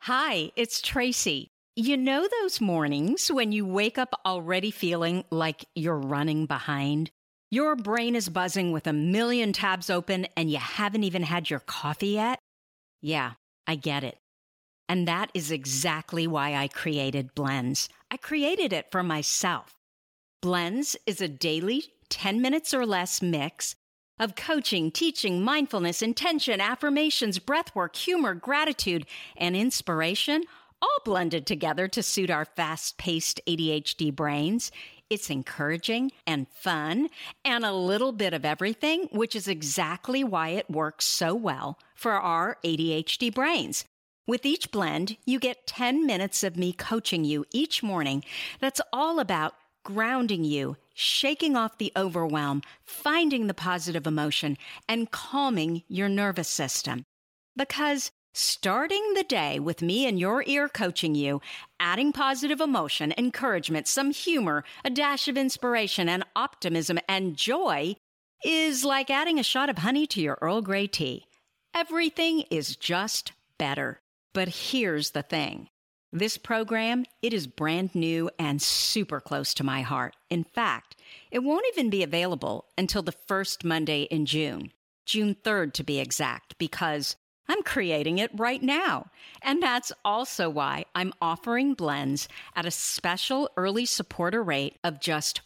Hi, it's Tracy. You know those mornings when you wake up already feeling like you're running behind? Your brain is buzzing with a million tabs open and you haven't even had your coffee yet? Yeah, I get it. And that is exactly why I created Blends. I created it for myself. Blends is a daily 10 minutes or less mix of coaching, teaching, mindfulness, intention, affirmations, breathwork, humor, gratitude, and inspiration, all blended together to suit our fast-paced ADHD brains. It's encouraging and fun and a little bit of everything, which is exactly why it works so well for our ADHD brains. With each blend, you get 10 minutes of me coaching you each morning. That's all about grounding you, shaking off the overwhelm, finding the positive emotion, and calming your nervous system. Because starting the day with me in your ear coaching you, adding positive emotion, encouragement, some humor, a dash of inspiration and optimism and joy is like adding a shot of honey to your Earl Grey tea. Everything is just better. But here's the thing. This program, it is brand new and super close to my heart. In fact, it won't even be available until the first Monday in June 3rd to be exact, because I'm creating it right now. And that's also why I'm offering Blends at a special early supporter rate of just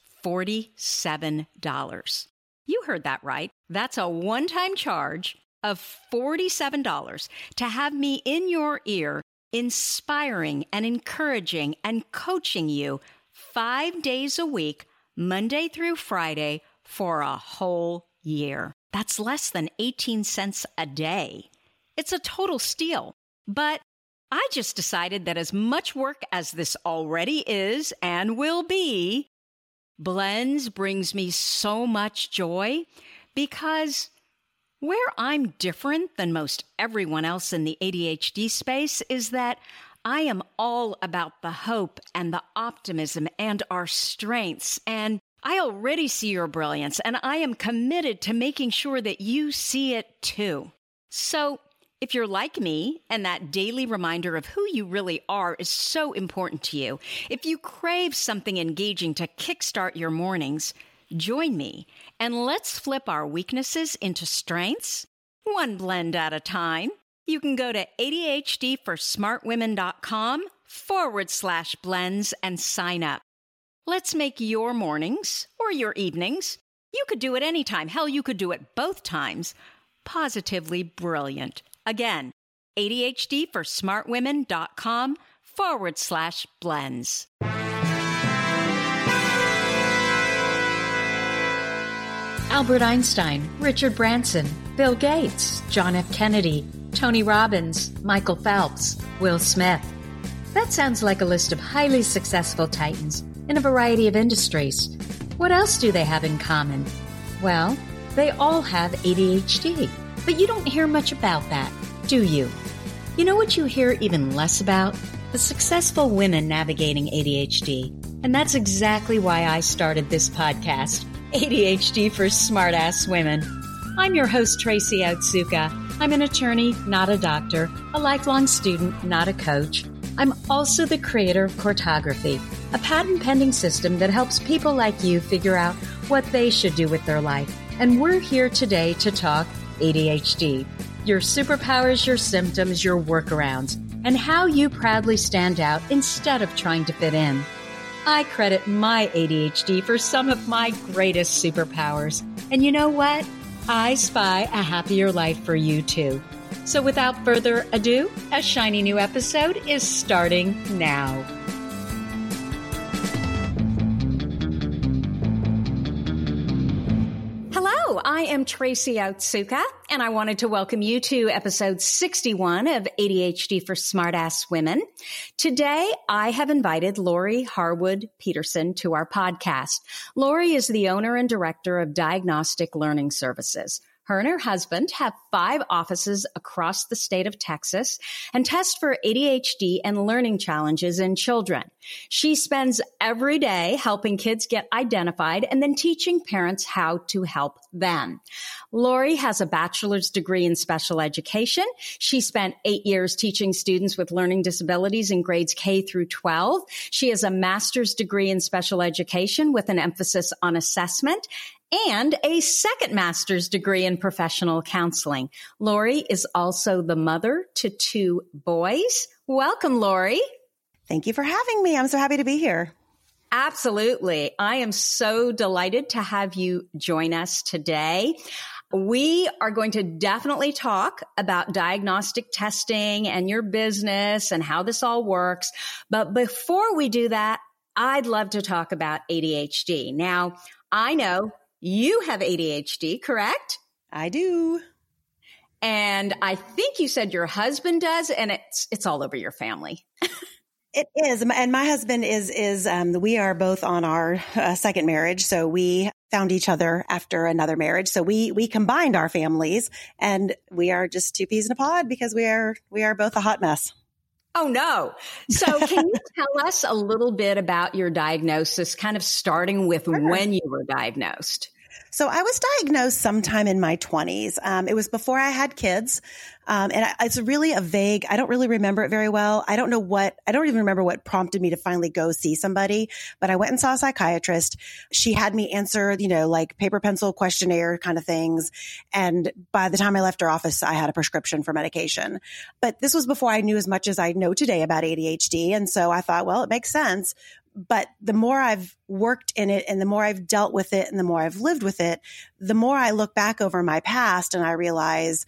$47. You heard that right. That's a one-time charge of $47 to have me in your ear, inspiring and encouraging and coaching you 5 days a week, Monday through Friday, for a whole year. That's less than 18 cents a day. It's a total steal. But I just decided that as much work as this already is and will be, Blends brings me so much joy because where I'm different than most everyone else in the ADHD space is that I am all about the hope and the optimism and our strengths. And I already see your brilliance, and I am committed to making sure that you see it too. So if you're like me and that daily reminder of who you really are is so important to you, if you crave something engaging to kickstart your mornings, join me and let's flip our weaknesses into strengths, one blend at a time. You can go to ADHDforsmartwomen.com/blends and sign up. Let's make your mornings or your evenings, you could do it anytime. Hell, you could do it both times. Positively brilliant. Again, ADHDforsmartwomen.com/blends. Albert Einstein, Richard Branson, Bill Gates, John F. Kennedy, Tony Robbins, Michael Phelps, Will Smith. That sounds like a list of highly successful titans in a variety of industries. What else do they have in common? Well, they all have ADHD, but you don't hear much about that, do you? You know what you hear even less about? The successful women navigating ADHD. And that's exactly why I started this podcast, ADHD for Smartass Women. I'm your host, Tracy Otsuka. I'm an attorney, not a doctor, a lifelong student, not a coach. I'm also the creator of Cortography, a patent-pending system that helps people like you figure out what they should do with their life. And we're here today to talk ADHD, your superpowers, your symptoms, your workarounds, and how you proudly stand out instead of trying to fit in. I credit my ADHD for some of my greatest superpowers. And you know what? I spy a happier life for you too. So without further ado, a shiny new episode is starting now. Hello, I am Tracy Otsuka, and I wanted to welcome you to episode 61 of ADHD for Smartass Women. Today, I have invited Lori Harwood Peterson to our podcast. Lori is the owner and director of Diagnostic Learning Services. Her and her husband have 5 offices across the state of Texas and test for ADHD and learning challenges in children. She spends every day helping kids get identified and then teaching parents how to help them. Lori has a bachelor's degree in special education. She spent 8 years teaching students with learning disabilities in grades K through 12. She has a master's degree in special education with an emphasis on assessment and a second master's degree in professional counseling. Lori is also the mother to 2 boys. Welcome, Lori. Thank you for having me. I'm so happy to be here. Absolutely. I am so delighted to have you join us today. We are going to definitely talk about diagnostic testing and your business and how this all works. But before we do that, I'd love to talk about ADHD. Now, I know you have ADHD, correct? I do. And I think you said your husband does, and it's all over your family. It is. And my husband is we are both on our second marriage. So we found each other after another marriage. So we combined our families, and we are just 2 peas in a pod because we are both a hot mess. Oh, no. So can you tell us a little bit about your diagnosis, kind of starting with when you were diagnosed? So I was diagnosed sometime in my 20s. It was before I had kids. It's really a vague, I don't really remember it very well. I don't even remember what prompted me to finally go see somebody, but I went and saw a psychiatrist. She had me answer, like paper pencil questionnaire kind of things. And by the time I left her office, I had a prescription for medication. But this was before I knew as much as I know today about ADHD. And so I thought, well, it makes sense. But the more I've worked in it and the more I've dealt with it and the more I've lived with it, the more I look back over my past and I realize,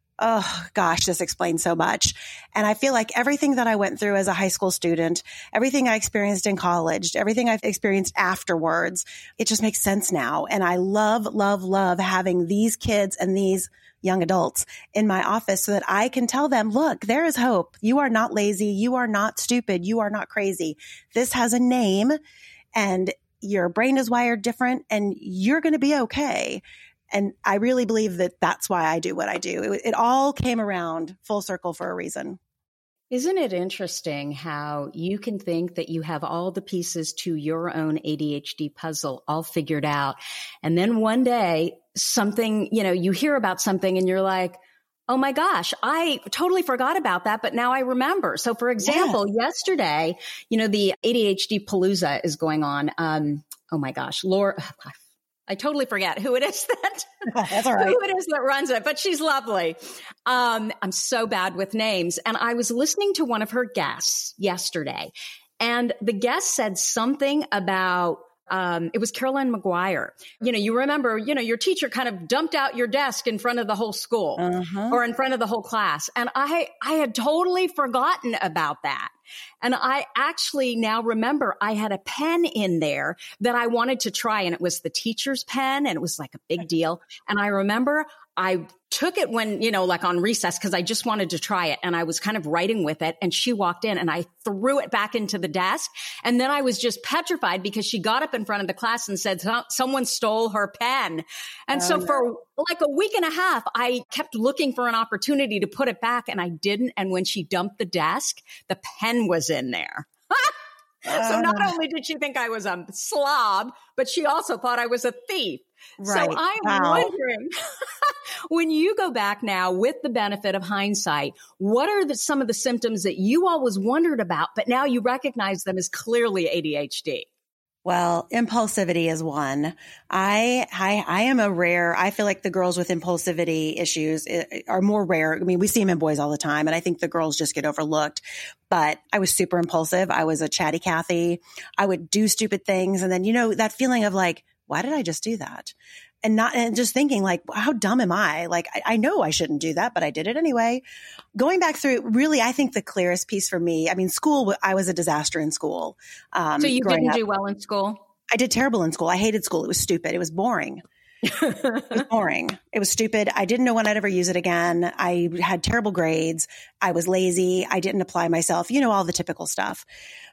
oh gosh, this explains so much. And I feel like everything that I went through as a high school student, everything I experienced in college, everything I've experienced afterwards, it just makes sense now. And I love, love, love having these kids and these young adults in my office so that I can tell them, look, there is hope. You are not lazy. You are not stupid. You are not crazy. This has a name and your brain is wired different and you're going to be okay. And I really believe that that's why I do what I do. It all came around full circle for a reason. Isn't it interesting how you can think that you have all the pieces to your own ADHD puzzle all figured out. And then one day something, you hear about something and you're like, oh my gosh, I totally forgot about that, but now I remember. So for example, yesterday, the ADHD Palooza is going on. Oh my gosh, Laura, I totally forget who it is That's all right. Who it is that runs it, but she's lovely. I'm so bad with names. And I was listening to one of her guests yesterday, and the guest said something about it was Carolyn McGuire. You remember, your teacher kind of dumped out your desk in front of the whole school or in front of the whole class. And I had totally forgotten about that. And I actually now remember I had a pen in there that I wanted to try, and it was the teacher's pen, and it was like a big deal. And I remember I took it when, like on recess, because I just wanted to try it. And I was kind of writing with it. And she walked in and I threw it back into the desk. And then I was just petrified because she got up in front of the class and said, someone stole her pen. And for like a week and a half, I kept looking for an opportunity to put it back, and I didn't. And when she dumped the desk, the pen was in there. So not only did she think I was a slob, but she also thought I was a thief. Right. So I'm wondering, when you go back now with the benefit of hindsight, what are some of the symptoms that you always wondered about, but now you recognize them as clearly ADHD? Well, impulsivity is one. I am I feel like the girls with impulsivity issues are more rare. I mean, we see them in boys all the time, and I think the girls just get overlooked. But I was super impulsive. I was a chatty Cathy. I would do stupid things. And then, that feeling of like, why did I just do that? And just thinking like, how dumb am I? Like, I know I shouldn't do that, but I did it anyway. Going back through, really, I think the clearest piece for me, school, I was a disaster in school. So you didn't do well in school? I did terrible in school. I hated school. It was stupid. It was boring. It was boring. It was stupid. I didn't know when I'd ever use it again. I had terrible grades. I was lazy. I didn't apply myself, all the typical stuff.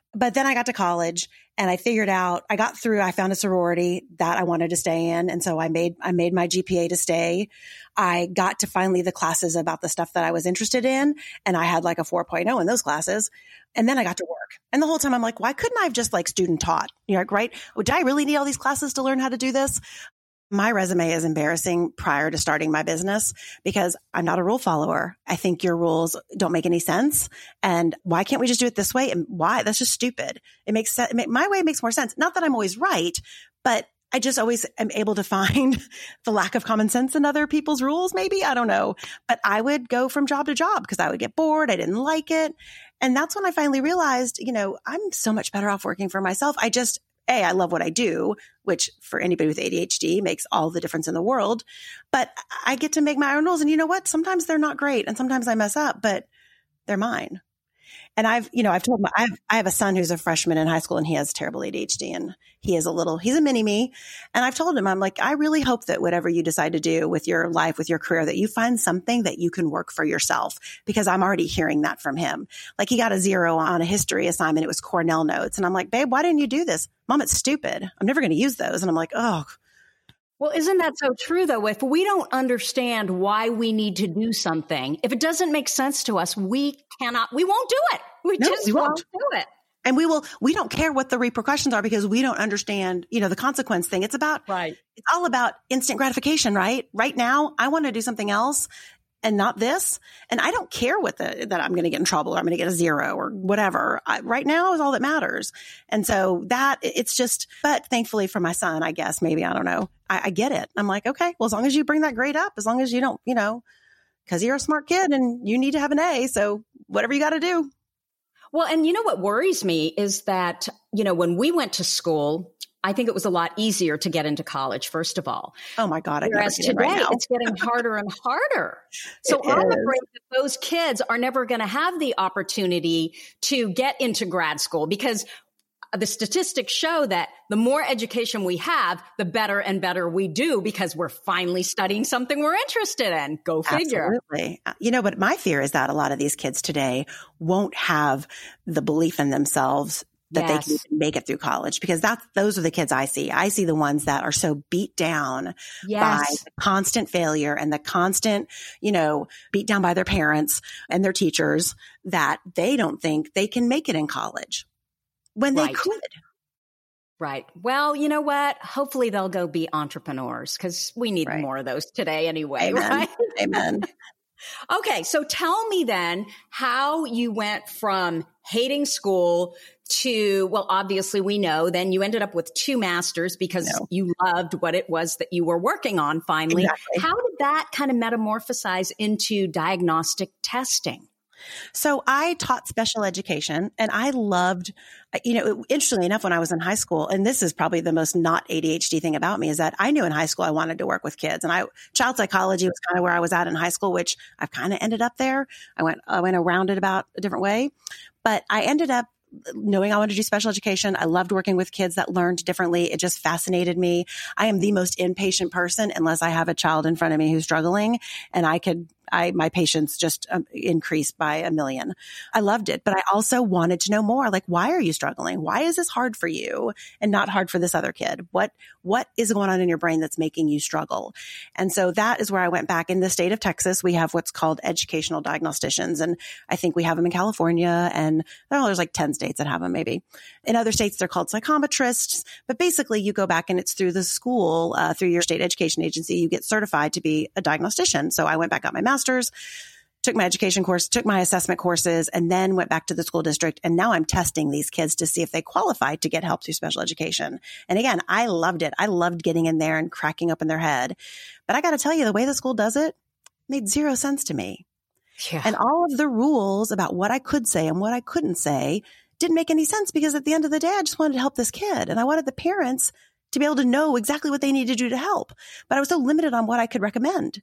But then I got to college and I figured out, I found a sorority that I wanted to stay in. And so I made my GPA to stay. I got to finally the classes about the stuff that I was interested in. And I had like a 4.0 in those classes. And then I got to work. And the whole time I'm like, why couldn't I have just like student taught? Right? Do I really need all these classes to learn how to do this? My resume is embarrassing prior to starting my business because I'm not a rule follower. I think your rules don't make any sense. And why can't we just do it this way? And why? That's just stupid. It makes sense. My way makes more sense. Not that I'm always right, but I just always am able to find the lack of common sense in other people's rules. Maybe, I don't know, but I would go from job to job because I would get bored. I didn't like it. And that's when I finally realized, I'm so much better off working for myself. I love what I do, which for anybody with ADHD makes all the difference in the world. But I get to make my own rules. And you know what? Sometimes they're not great. And sometimes I mess up, but they're mine. And I've told I have a son who's a freshman in high school and he has terrible ADHD and he's a mini me. And I've told him, I'm like, I really hope that whatever you decide to do with your life, with your career, that you find something that you can work for yourself, because I'm already hearing that from him. Like he got a 0 on a history assignment. It was Cornell notes. And I'm like, babe, why didn't you do this? Mom, it's stupid. I'm never going to use those. And I'm like, oh, well, isn't that so true, though? If we don't understand why we need to do something, if it doesn't make sense to us, we won't do it. We won't do it. And we don't care what the repercussions are because we don't understand, the consequence thing. It's all about instant gratification, right? Right now, I want to do something else and not this. And I don't care that I'm going to get in trouble or I'm going to get a 0 or whatever. Right now is all that matters. And so but thankfully for my son, I guess, maybe, I don't know. I get it. I'm like, okay, well, as long as you bring that grade up, as long as you don't, because you're a smart kid and you need to have an A. So whatever you got to do. Well, and what worries me is that, when we went to school, I think it was a lot easier to get into college, first of all. Oh my God. Whereas today, it's getting harder and harder. So I'm afraid that those kids are never going to have the opportunity to get into grad school, because the statistics show that the more education we have, the better and better we do, because we're finally studying something we're interested in. Go figure. Absolutely. But my fear is that a lot of these kids today won't have the belief in themselves that they can make it through college, because those are the kids I see. I see the ones that are so beat down by the constant failure and the constant, beat down by their parents and their teachers, that they don't think they can make it in college when they could. Right. Well, you know what? Hopefully they'll go be entrepreneurs, because we need more of those today anyway. Amen. Right? Amen. Okay. So tell me then how you went from hating school to, well, obviously we know then you ended up with 2 masters because you loved what it was that you were working on finally. Exactly. How did that kind of metamorphosize into diagnostic testing? So I taught special education and I loved, interestingly enough, when I was in high school, and this is probably the most not ADHD thing about me, is that I knew in high school I wanted to work with kids, and child psychology was kind of where I was at in high school, which I've kind of ended up there. I went around it about a different way, but I ended up knowing I wanted to do special education. I loved working with kids that learned differently. It just fascinated me. I am the most impatient person unless I have a child in front of me who's struggling, and my patience just increased by 1,000,000. I loved it, but I also wanted to know more. Like, why are you struggling? Why is this hard for you and not hard for this other kid? What is going on in your brain that's making you struggle? And so that is where I went back. In the state of Texas, we have what's called educational diagnosticians. And I think we have them in California, and there's like 10 states that have them maybe. In other states, they're called psychometrists. But basically you go back and it's through the school, through your state education agency, you get certified to be a diagnostician. So I went back, got my master's, took my education course, took my assessment courses, and then went back to the school district. And now I'm testing these kids to see if they qualify to get help through special education. And again, I loved it. I loved getting in there and cracking open their head. But I got to tell you, the way the school does it made 0 sense to me. Yeah. And all of the rules about what I could say and what I couldn't say didn't make any sense, because at the end of the day, I just wanted to help this kid. And I wanted the parents to be able to know exactly what they needed to do to help. But I was so limited on what I could recommend.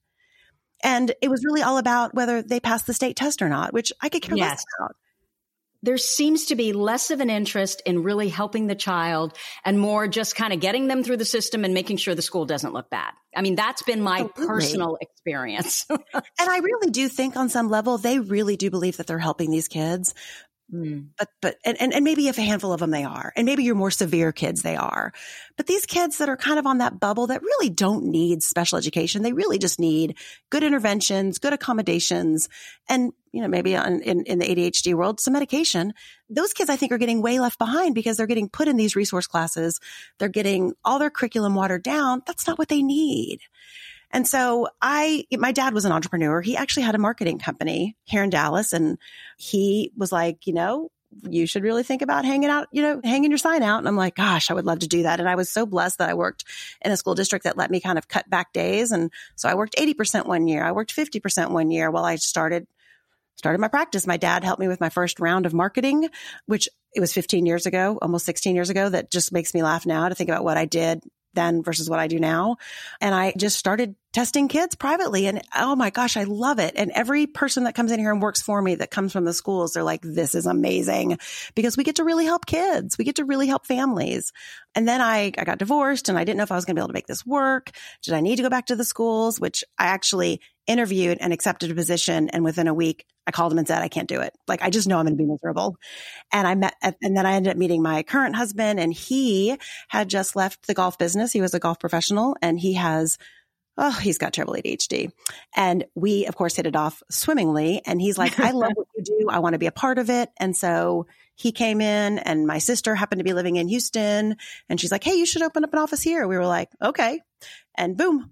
And it was really all about whether they passed the state test or not, which I could care less about. There seems to be less of an interest in really helping the child and more just kind of getting them through the system and making sure the school doesn't look bad. I mean, that's been my personal experience. And I really do think on some level, they really do believe that they're helping these kids. And maybe if a handful of them they are, and maybe your more severe kids they are, but these kids that are kind of on that bubble that really don't need special education, they really just need good interventions, good accommodations, and maybe in the ADHD world, some medication. Those kids I think are getting way left behind because they're getting put in these resource classes, they're getting all their curriculum watered down. That's not what they need. And so my dad was an entrepreneur. He actually had a marketing company here in Dallas. And he was like, you should really think about hanging your sign out. And I'm like, gosh, I would love to do that. And I was so blessed that I worked in a school district that let me kind of cut back days. And so I worked 80% one year. I worked 50% one year while I started my practice. My dad helped me with my first round of marketing, which it was 15 years ago, almost 16 years ago. That just makes me laugh now to think about what I did then versus what I do now. And I just started testing kids privately. And oh my gosh, I love it. And every person that comes in here and works for me that comes from the schools, they're like, this is amazing because we get to really help kids. We get to really help families. And then I got divorced and I didn't know if I was going to be able to make this work. Did I need to go back to the schools, which I actually interviewed and accepted a position. And within a week, I called him and said, I can't do it. Like, I just know I'm going to be miserable. And then I ended up meeting my current husband, and he had just left the golf business. He was a golf professional, and he's got terrible ADHD. And we, of course, hit it off swimmingly. And he's like, I love what you do. I want to be a part of it. And so he came in, and my sister happened to be living in Houston, and she's like, hey, you should open up an office here. We were like, okay. And boom,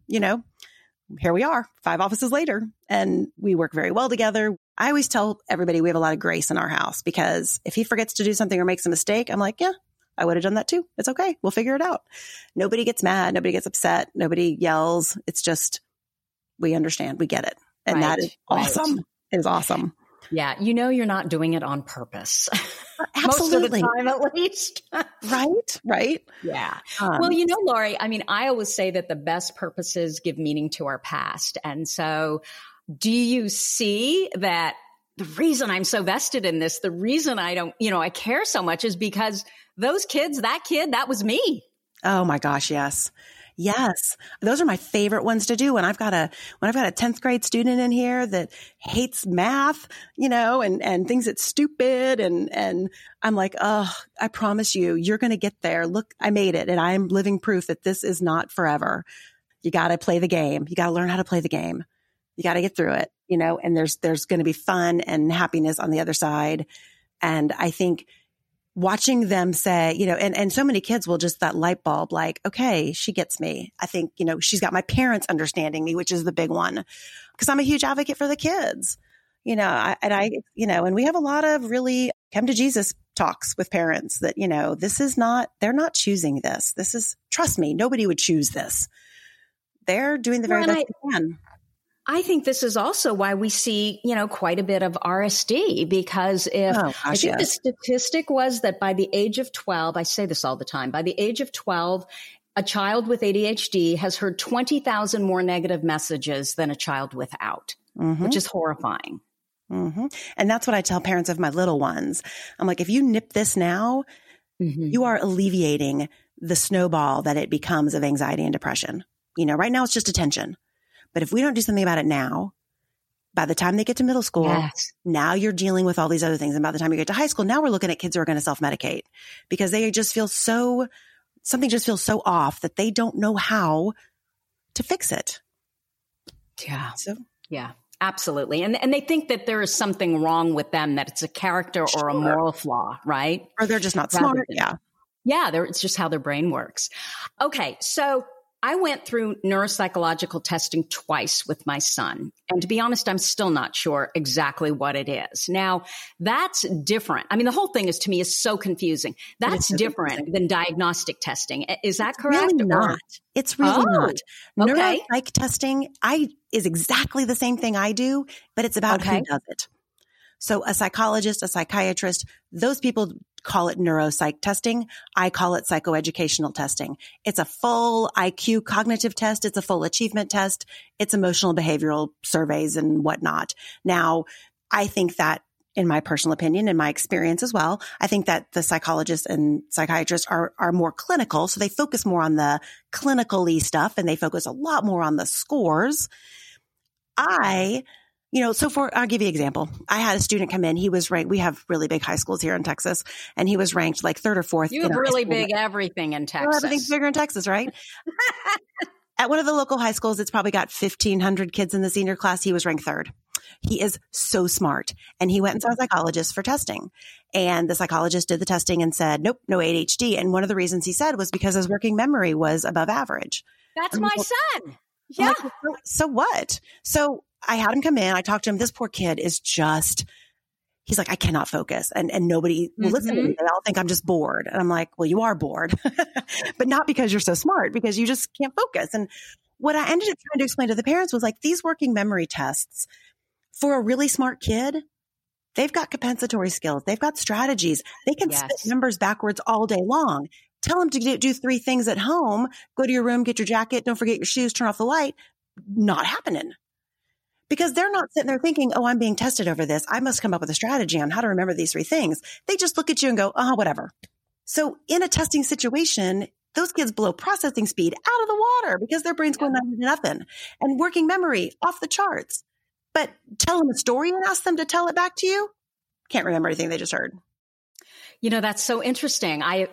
here we are 5 offices later, and we work very well together. I always tell everybody we have a lot of grace in our house, because if he forgets to do something or makes a mistake, I'm like, yeah, I would have done that too. It's okay. We'll figure it out. Nobody gets mad. Nobody gets upset. Nobody yells. It's just, we understand. We get it. And that is awesome. Right. It is awesome. Yeah. You're not doing it on purpose. Absolutely. Most of the time, at least. Right. Yeah. Well, Lori, I always say that the best purposes give meaning to our past. And so do you see that the reason I'm so vested in this, the reason I don't, I care so much is because those kids, that kid, that was me. Oh my gosh. Yes. Yes. Those are my favorite ones to do. When I've got a 10th grade student in here that hates math, and thinks it's stupid. And I'm like, oh, I promise you're going to get there. Look, I made it. And I'm living proof that this is not forever. You got to play the game. You got to learn how to play the game. You got to get through it, and there's going to be fun and happiness on the other side. And I think watching them say, and so many kids will just that light bulb, like, okay, she gets me. I think, she's got my parents understanding me, which is the big one, because I'm a huge advocate for the kids, and we have a lot of really come to Jesus talks with parents that, they're not choosing this. This is, trust me, nobody would choose this. They're doing the very best they can. I think this is also why we see, quite a bit of RSD, because I think the statistic was that by the age of 12, I say this all the time, by the age of 12, a child with ADHD has heard 20,000 more negative messages than a child without, which is horrifying. Mm-hmm. And that's what I tell parents of my little ones. I'm like, if you nip this now, you are alleviating the snowball that it becomes of anxiety and depression. Right now it's just attention. But if we don't do something about it now, by the time they get to middle school, now you're dealing with all these other things. And by the time you get to high school, now we're looking at kids who are going to self-medicate because they just feel something just feels so off that they don't know how to fix it. Yeah. Yeah, absolutely. And they think that there is something wrong with them, that it's a character or a moral flaw, right? Or they're just not smart. Yeah, it's just how their brain works. Okay, so I went through neuropsychological testing twice with my son. And to be honest, I'm still not sure exactly what it is. Now, that's different. The whole thing to me is so confusing. That's different than diagnostic testing. Is that correct? Really not. It's really not. Neuropsych testing is exactly the same thing I do, but it's about who does it. So a psychologist, a psychiatrist, those people call it neuropsych testing. I call it psychoeducational testing. It's a full IQ cognitive test. It's a full achievement test. It's emotional behavioral surveys and whatnot. Now, I think that, in my personal opinion, in my experience as well, I think that the psychologists and psychiatrists are more clinical. So they focus more on the clinical-y stuff and they focus a lot more on the scores. I I'll give you an example. I had a student come in. He was ranked. We have really big high schools here in Texas, and he was ranked like third or fourth. You have really big everything in Texas. Everything's bigger in Texas, right? At one of the local high schools, it's probably got 1,500 kids in the senior class. He was ranked third. He is so smart. And he went and saw a psychologist for testing. And the psychologist did the testing and said, nope, no ADHD. And one of the reasons he said was because his working memory was above average. That's my son. Yeah. Like, so what? So I had him come in. I talked to him. This poor kid is he's like, I cannot focus. And nobody will listen to me. They all think I'm just bored. And I'm like, well, you are bored, but not because you're so smart, because you just can't focus. And what I ended up trying to explain to the parents was like, these working memory tests for a really smart kid, they've got compensatory skills. They've got strategies. They can spit numbers backwards all day long. Tell them to do 3 things at home. Go to your room, get your jacket. Don't forget your shoes, turn off the light. Not happening. Because they're not sitting there thinking, oh, I'm being tested over this. I must come up with a strategy on how to remember these 3 things. They just look at you and go, whatever. So in a testing situation, those kids blow processing speed out of the water because their brain's going nothing. And working memory off the charts. But tell them a story and ask them to tell it back to you. Can't remember anything they just heard. That's so interesting. I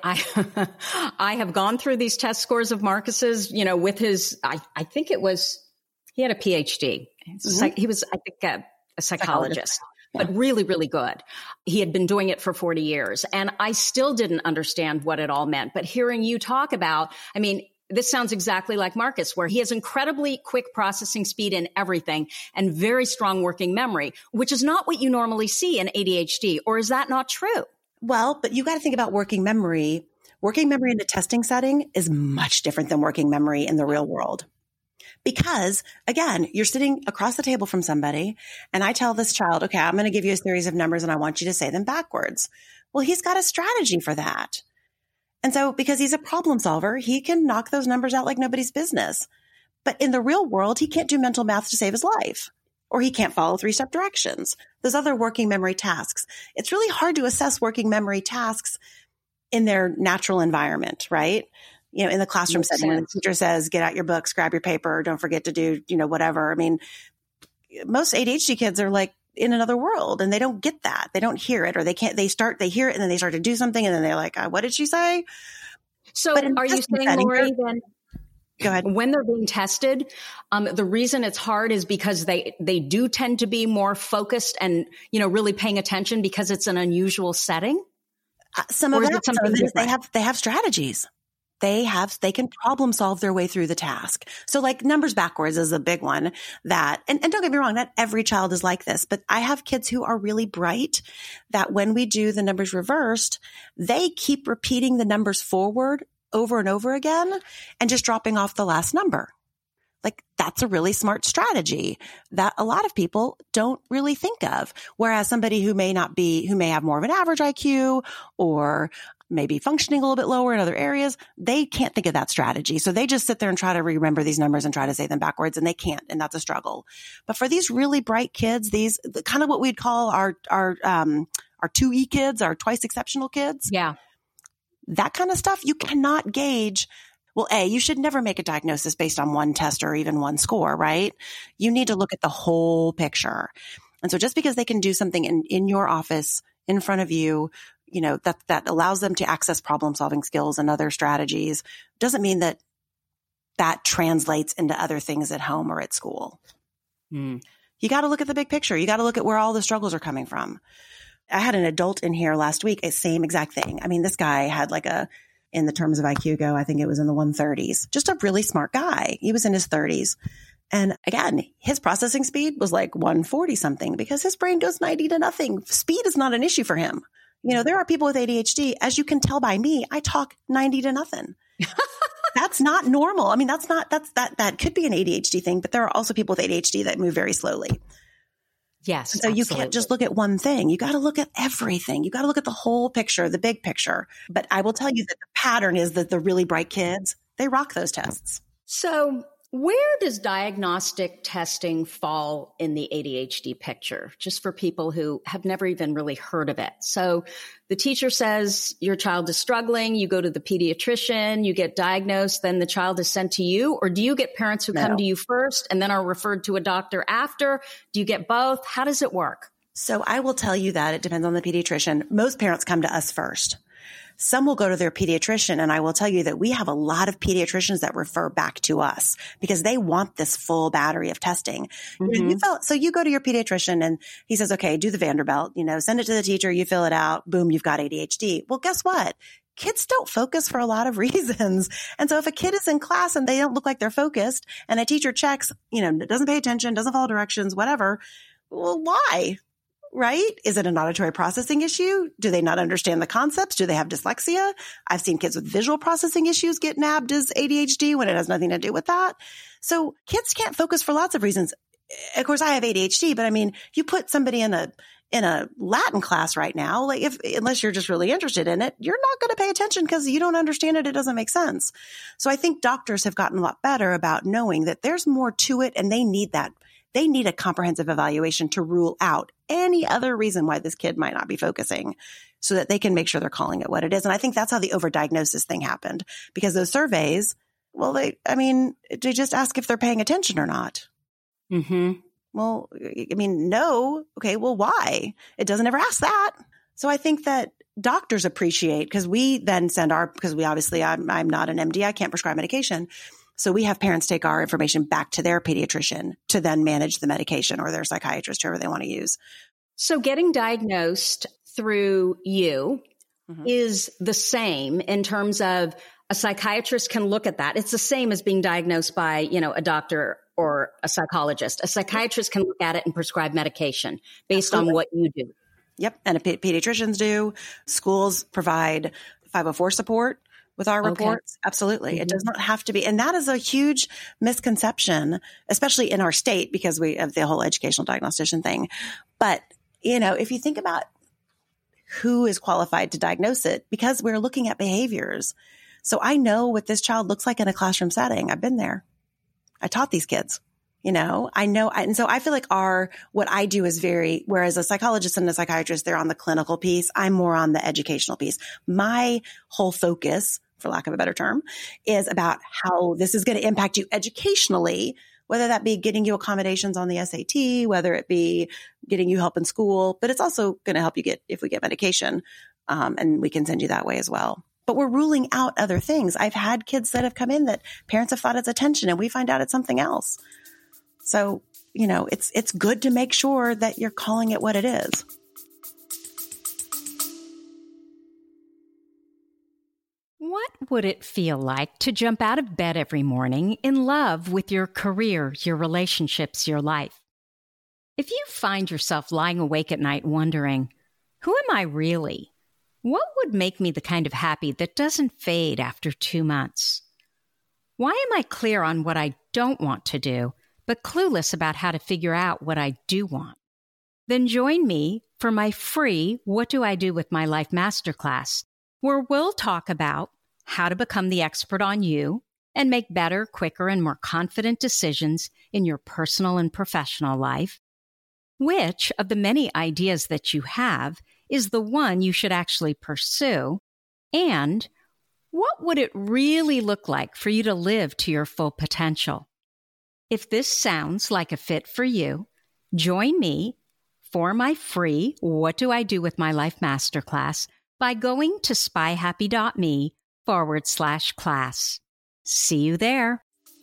have gone through these test scores of Marcus's, with his, I think it was, he had a PhD. He was, I think, a psychologist, but really, really good. He had been doing it for 40 years. And I still didn't understand what it all meant. But hearing you talk about, this sounds exactly like Marcus, where he has incredibly quick processing speed in everything and very strong working memory, which is not what you normally see in ADHD. Or is that not true? Well, but you got to think about working memory. Working memory in a testing setting is much different than working memory in the real world. Because again, you're sitting across the table from somebody and I tell this child, okay, I'm going to give you a series of numbers and I want you to say them backwards. Well, he's got a strategy for that. And so because he's a problem solver, he can knock those numbers out like nobody's business. But in the real world, he can't do mental math to save his life, or he can't follow 3-step directions. Those other working memory tasks. It's really hard to assess working memory tasks in their natural environment, right? In the classroom setting, when the teacher says, get out your books, grab your paper, don't forget to do, whatever. Most ADHD kids are like in another world and they don't get that. They don't hear it, or they hear it and then they start to do something and then they're like, what did she say? So are you saying, Lori, then go ahead. When they're being tested, the reason it's hard is because they do tend to be more focused and, really paying attention because it's an unusual setting? Some of that, they have strategies. They can problem solve their way through the task. So like numbers backwards is a big one that, and don't get me wrong, not every child is like this, but I have kids who are really bright that when we do the numbers reversed, they keep repeating the numbers forward over and over again and just dropping off the last number. Like that's a really smart strategy that a lot of people don't really think of. Whereas somebody who may have more of an average IQ or maybe functioning a little bit lower in other areas, they can't think of that strategy. So they just sit there and try to remember these numbers and try to say them backwards, and they can't. And that's a struggle. But for these really bright kids, these kind of what we'd call our 2E kids, our twice exceptional kids. Yeah. That kind of stuff you cannot gauge. Well, you should never make a diagnosis based on one test or even one score, right? You need to look at the whole picture. And so just because they can do something in your office in front of you, that allows them to access problem solving skills and other strategies doesn't mean that translates into other things at home or at school. You got to look at the big picture. You got to look at where all the struggles are coming from. I had an adult in here last week, same exact thing. This guy had in the terms of IQ go, I think it was in the 130s, just a really smart guy. He was in his 30s. And again, his processing speed was like 140 something because his brain goes 90 to nothing. Speed is not an issue for him. There are people with ADHD, as you can tell by me, I talk 90 to nothing. That's not normal. That could be an ADHD thing, but there are also people with ADHD that move very slowly. Yes. So you can't just look at one thing. You got to look at everything. You got to look at the whole picture, the big picture. But I will tell you that the pattern is that the really bright kids, they rock those tests. So Where does diagnostic testing fall in the ADHD picture? Just for people who have never even really heard of it. So the teacher says your child is struggling, you go to the pediatrician, you get diagnosed, then the child is sent to you? Or do you get parents who come to you first and then are referred to a doctor after? Do you get both? How does it work? So I will tell you that it depends on the pediatrician. Most parents come to us first. Some will go to their pediatrician, and I will tell you that we have a lot of pediatricians that refer back to us because they want this full battery of testing. So you go to your pediatrician and he says, okay, do the Vanderbilt, send it to the teacher, you fill it out, boom, you've got ADHD. Well, guess what? Kids don't focus for a lot of reasons. And so if a kid is in class and they don't look like they're focused and a teacher checks, doesn't pay attention, doesn't follow directions, whatever, well, why? Right? Is it an auditory processing issue? Do they not understand the concepts? Do they have dyslexia? I've seen kids with visual processing issues get nabbed as ADHD when it has nothing to do with that. So kids can't focus for lots of reasons. Of course, I have ADHD, but you put somebody in a Latin class right now, unless you're just really interested in it, you're not going to pay attention because you don't understand it. It doesn't make sense. So I think doctors have gotten a lot better about knowing that there's more to it, and they need that. They need a comprehensive evaluation to rule out any other reason why this kid might not be focusing so that they can make sure they're calling it what it is. And I think that's how the overdiagnosis thing happened, because those surveys, well, they just ask if they're paying attention or not. Mm-hmm. Well, no. Okay. Well, why? It doesn't ever ask that. So I think that doctors appreciate, because we then because we obviously, I'm not an MD, I can't prescribe medication. So we have parents take our information back to their pediatrician to then manage the medication, or their psychiatrist, whoever they want to use. So getting diagnosed through you is the same in terms of a psychiatrist can look at that. It's the same as being diagnosed by, a doctor or a psychologist. A psychiatrist can look at it and prescribe medication based on what you do. Yep. And pediatricians do. Schools provide 504 support with our reports. Okay. Absolutely. Mm-hmm. It does not have to be. And that is a huge misconception, especially in our state, because we have the whole educational diagnostician thing. But, if you think about who is qualified to diagnose it, because we're looking at behaviors. So I know what this child looks like in a classroom setting. I've been there. I taught these kids. I know. And so I feel like what I do is whereas a psychologist and a psychiatrist, they're on the clinical piece. I'm more on the educational piece. My whole focus, for lack of a better term, is about how this is going to impact you educationally, whether that be getting you accommodations on the SAT, whether it be getting you help in school, but it's also going to help you if we get medication, and we can send you that way as well. But we're ruling out other things. I've had kids that have come in that parents have thought it's attention, and we find out it's something else. So, it's good to make sure that you're calling it what it is. What would it feel like to jump out of bed every morning in love with your career, your relationships, your life? If you find yourself lying awake at night wondering, who am I really? What would make me the kind of happy that doesn't fade after 2 months? Why am I clear on what I don't want to do, but clueless about how to figure out what I do want? Then join me for my free What Do I Do With My Life Masterclass, where we'll talk about how to become the expert on you and make better, quicker, and more confident decisions in your personal and professional life. Which of the many ideas that you have is the one you should actually pursue? And what would it really look like for you to live to your full potential? If this sounds like a fit for you, join me for my free What Do I Do With My Life Masterclass by going to spyhappy.me/class. See you there.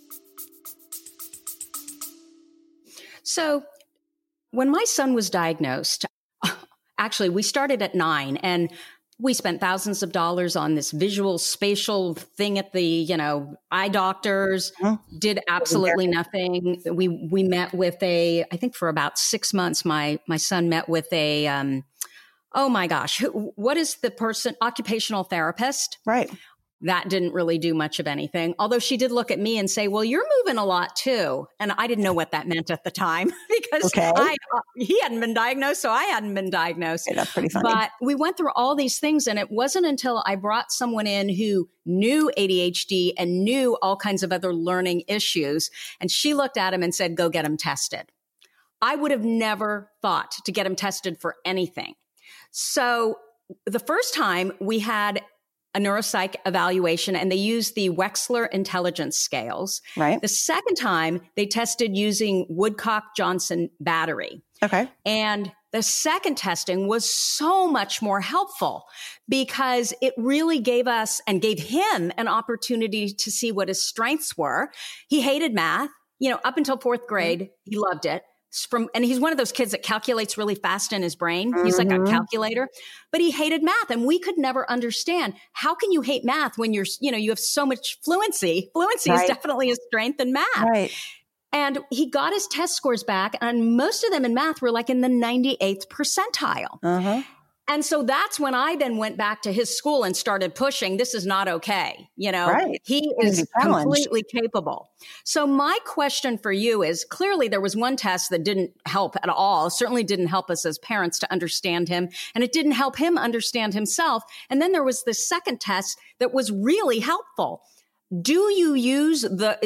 So when my son was diagnosed, actually, we started at 9 and we spent thousands of dollars on this visual spatial thing at the, eye doctors, did absolutely nothing. We met with I think for about 6 months, my son met with oh my gosh, what is the person? Occupational therapist. Right. that didn't really do much of anything. Although she did look at me and say, well, you're moving a lot too. And I didn't know what that meant at the time because he hadn't been diagnosed, so I hadn't been diagnosed. Okay, that's pretty funny. But we went through all these things, and it wasn't until I brought someone in who knew ADHD and knew all kinds of other learning issues. And she looked at him and said, go get him tested. I would have never thought to get him tested for anything. So the first time we had a neuropsych evaluation, and they used the Wechsler intelligence scales. Right. The second time they tested using Woodcock-Johnson battery. Okay. And the second testing was so much more helpful because it really gave us and gave him an opportunity to see what his strengths were. He hated math, up until fourth grade. He loved it. And he's one of those kids that calculates really fast in his brain. He's like a calculator, but he hated math, and we could never understand how can you hate math when you have so much fluency. Fluency is definitely a strength in math. Right. And he got his test scores back, and most of them in math were like in the 98th percentile. Uh-huh. And so that's when I then went back to his school and started pushing, this is not okay. Right. He is completely capable. So my question for you is, clearly there was one test that didn't help at all, certainly didn't help us as parents to understand him, and it didn't help him understand himself. And then there was this second test that was really helpful. Do you use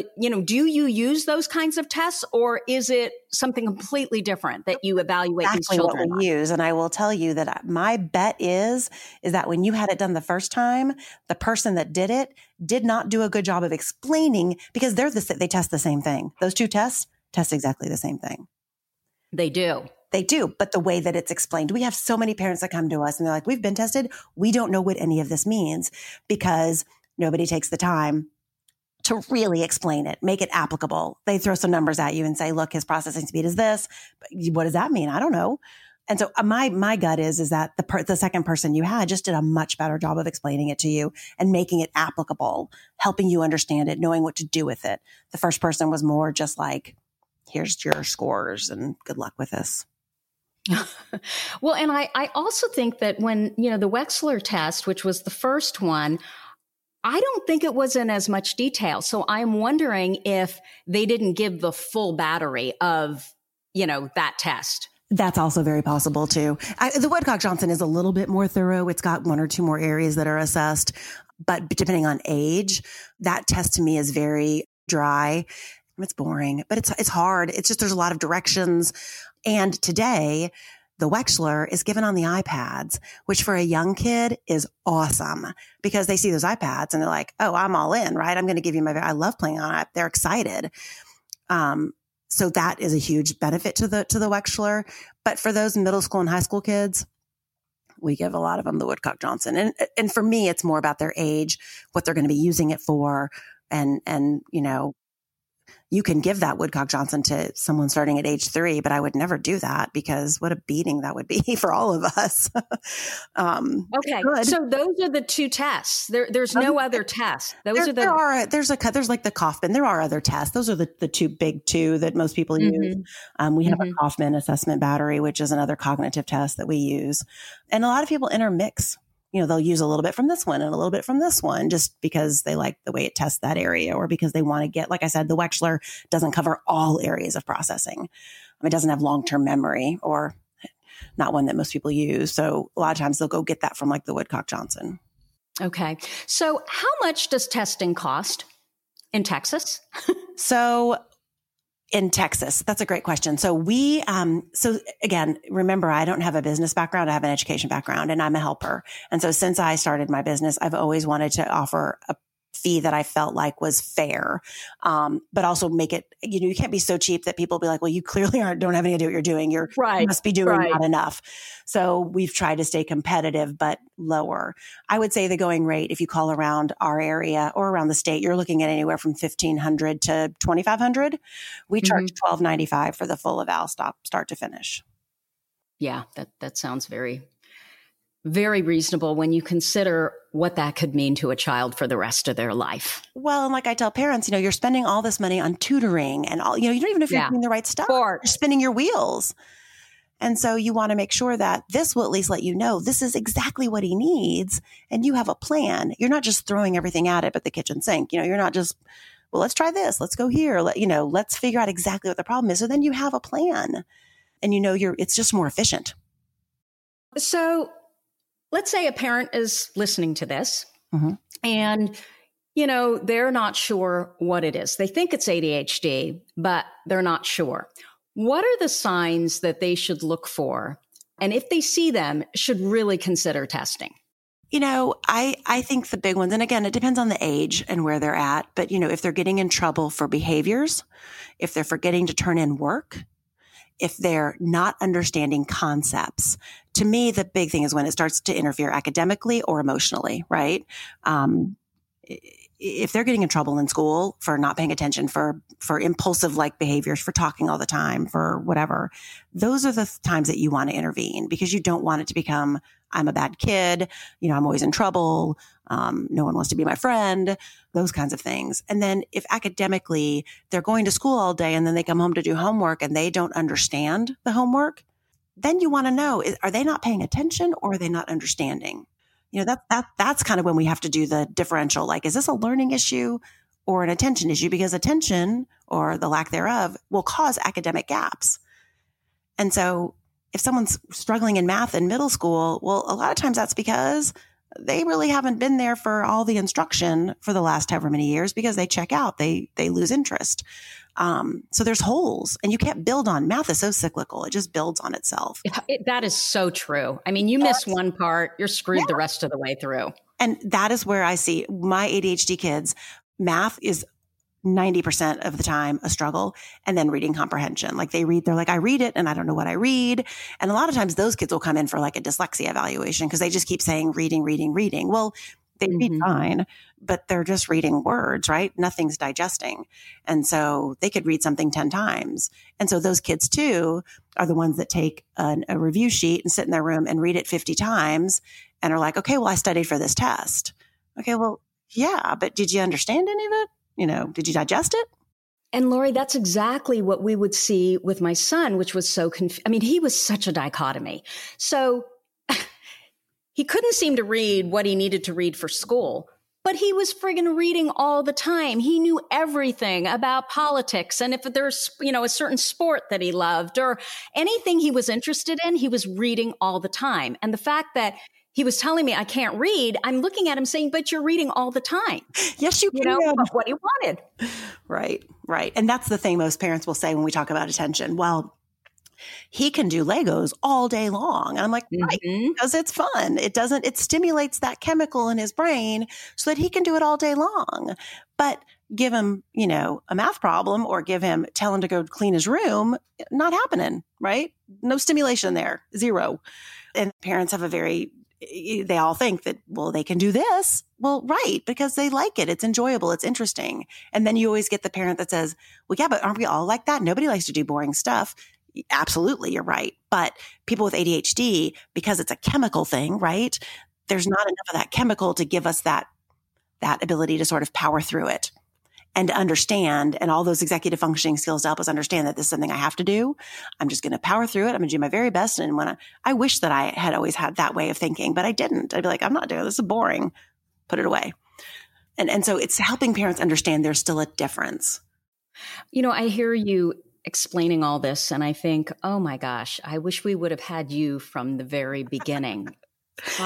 those kinds of tests, or is it something completely different that you evaluate these children what we use? And I will tell you that my bet is that when you had it done the first time, the person that did it did not do a good job of explaining, because they test the same thing. Those two tests test exactly the same thing. They do. They do, but the way that it's explained, we have so many parents that come to us and they're like, we've been tested. We don't know what any of this means because nobody takes the time to really explain it, make it applicable. They throw some numbers at you and say, look, his processing speed is this. What does that mean? I don't know. And so my gut is that the second person you had just did a much better job of explaining it to you and making it applicable, helping you understand it, knowing what to do with it. The first person was more just like, here's your scores and good luck with this. Well, and I also think that when, the Wechsler test, which was the first one, I don't think it was in as much detail. So I'm wondering if they didn't give the full battery of, that test. That's also very possible too. The Woodcock-Johnson is a little bit more thorough. It's got one or two more areas that are assessed, but depending on age, that test to me is very dry. It's boring, but it's hard. It's just, there's a lot of directions. And today, the Wechsler is given on the iPads, which for a young kid is awesome because they see those iPads and they're like, oh, I'm all in, right? I'm going to give you I love playing on it. They're excited. So that is a huge benefit to the Wechsler. But for those middle school and high school kids, we give a lot of them the Woodcock-Johnson. And for me, it's more about their age, what they're going to be using it for. And you can give that Woodcock-Johnson to someone starting at age 3, but I would never do that because what a beating that would be for all of us. Okay. Good. So those are the two tests. There's no other tests. There's like the Kaufman. There are other tests. Those are the big two that most people use. We have a Kaufman assessment battery, which is another cognitive test that we use. And a lot of people intermix. They'll use a little bit from this one and a little bit from this one just because they like the way it tests that area or because they want to get, like I said, the Wechsler doesn't cover all areas of processing. It doesn't have long-term memory or not one that most people use. So a lot of times they'll go get that from like the Woodcock-Johnson. Okay. So how much does testing cost in Texas? So in Texas, that's a great question. So so again, remember, I don't have a business background. I have an education background and I'm a helper. And so since I started my business, I've always wanted to offer a fee that I felt like was fair. But also make it, you can't be so cheap that people be like, well, you clearly don't have any idea what you're doing. You must be doing not enough. So we've tried to stay competitive, but lower. I would say the going rate, if you call around our area or around the state, you're looking at anywhere from $1,500 to $2,500. We charge $1,295 for the full eval start to finish. Yeah, that sounds very, very reasonable when you consider what that could mean to a child for the rest of their life. Well, and like I tell parents, you're spending all this money on tutoring and all, you don't even know if you're doing the right stuff. You're spinning your wheels. And so you want to make sure that this will at least let you know this is exactly what he needs. And you have a plan. You're not just throwing everything at it, but the kitchen sink. You're not just, well, let's try this. Let's go here. Let's figure out exactly what the problem is. So then you have a plan and it's just more efficient. So let's say a parent is listening to this and, they're not sure what it is. They think it's ADHD, but they're not sure. What are the signs that they should look for? And if they see them, should really consider testing? I think the big ones, and again, it depends on the age and where they're at, but if they're getting in trouble for behaviors, if they're forgetting to turn in work, if they're not understanding concepts, to me, the big thing is when it starts to interfere academically or emotionally, right? If they're getting in trouble in school for not paying attention, for impulsive like behaviors, for talking all the time, for whatever, those are the times that you want to intervene because you don't want it to become, I'm a bad kid, I'm always in trouble, no one wants to be my friend, those kinds of things. And then if academically they're going to school all day and then they come home to do homework and they don't understand the then you want to know, are they not paying attention or are they not understanding? That's kind of when we have to do the differential. Like, is this a learning issue or an attention issue? Because attention or the lack thereof will cause academic gaps. And so if someone's struggling in math in middle school, well, a lot of times that's because they really haven't been there for all the instruction for the last however many years because they check out, they lose interest. So there's holes and you can't build on math is so cyclical. It just builds on itself. That is so true. I mean, you miss one part, you're screwed the rest of the way through. And that is where I see my ADHD kids, math is 90% of the time a struggle. And then reading comprehension. Like they're like, I read it and I don't know what I read. And a lot of times those kids will come in for like a dyslexia evaluation because they just keep saying reading, reading, reading. Well, they read fine, but they're just reading words, right? Nothing's digesting. And so they could read something 10 times. And so those kids too are the ones that take a review sheet and sit in their room and read it 50 times and are like, okay, well, I studied for this test. Okay, well, yeah, but did you understand any of it? Did you digest it? And Lori, that's exactly what we would see with my son, which was so he was such a dichotomy. So he couldn't seem to read what he needed to read for school, but he was friggin' reading all the time. He knew everything about politics. And if there's, a certain sport that he loved or anything he was interested in, he was reading all the time. And the fact that he was telling me I can't read, I'm looking at him saying, but you're reading all the time. Yes, you can. What he wanted. Right. And that's the thing most parents will say when we talk about attention. Well, he can do Legos all day long. And I'm like, right, because it's fun. It stimulates that chemical in his brain so that he can do it all day long. But give him, a math problem or tell him to go clean his room, not happening, right? No stimulation there, zero. And parents have they all think that, well, they can do this. Well, right, because they like it. It's enjoyable. It's interesting. And then you always get the parent that says, well, yeah, but aren't we all like that? Nobody likes to do boring stuff. Absolutely, you're right. But people with ADHD, because it's a chemical thing, right? There's not enough of that chemical to give us that ability to sort of power through it and to understand, and all those executive functioning skills to help us understand that this is something I have to do. I'm just going to power through it. I'm going to do my very best. And I wish that I had always had that way of thinking, but I didn't. I'd be like, I'm not doing this. This is boring. Put it away. And so it's helping parents understand there's still a difference. I hear you explaining all this and I think, oh my gosh, I wish we would have had you from the very beginning. So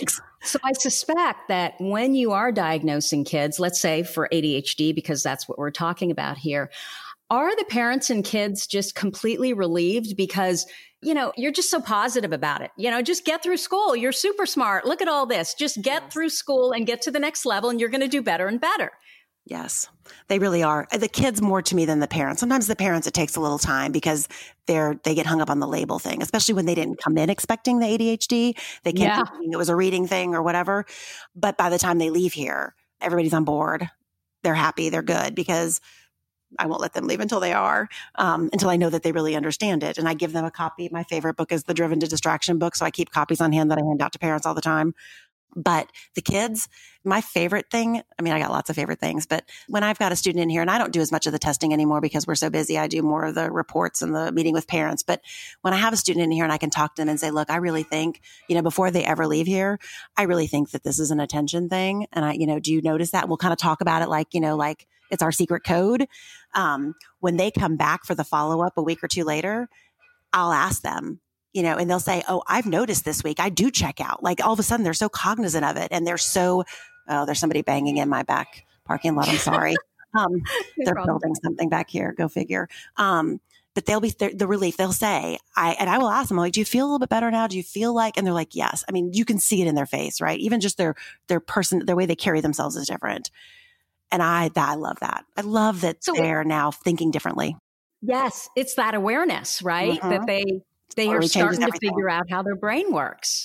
I suspect that when you are diagnosing kids, let's say for ADHD, because that's what we're talking about here, are the parents and kids just completely relieved because, you're just so positive about it? Just get through school. You're super smart. Look at all this. Just get through school and get to the next level and you're going to do better and better. Yes, they really are. The kids more to me than the parents. Sometimes the parents, it takes a little time because they get hung up on the label thing, especially when they didn't come in expecting the ADHD. They came thinking it was a reading thing or whatever. But by the time they leave here, everybody's on board. They're happy. They're good because I won't let them leave until they are, until I know that they really understand it. And I give them a copy. My favorite book is the Driven to Distraction book. So I keep copies on hand that I hand out to parents all the time. But the kids, my favorite thing, I mean, I got lots of favorite things, but when I've got a student in here, and I don't do as much of the testing anymore because we're so busy, I do more of the reports and the meeting with parents. But when I have a student in here and I can talk to them and say, look, I really think, before they ever leave here, I really think that this is an attention thing. And do you notice that? We'll kind of talk about it like it's our secret code. When they come back for the follow-up a week or two later, I'll ask them, and they'll say, oh, I've noticed this week, I do check out. Like all of a sudden they're so cognizant of it. And they're so, there's somebody banging in my back parking lot. I'm sorry. They're building something back here. Go figure. But they'll be the relief. They'll say, I will ask them, like, do you feel a little bit better now? Do you feel like, and they're like, yes. I mean, you can see it in their face, right? Even just their way they carry themselves is different. And I love that. I love that they're now thinking differently. Yes. It's that awareness, right? Mm-hmm. That they are starting to figure out how their brain works.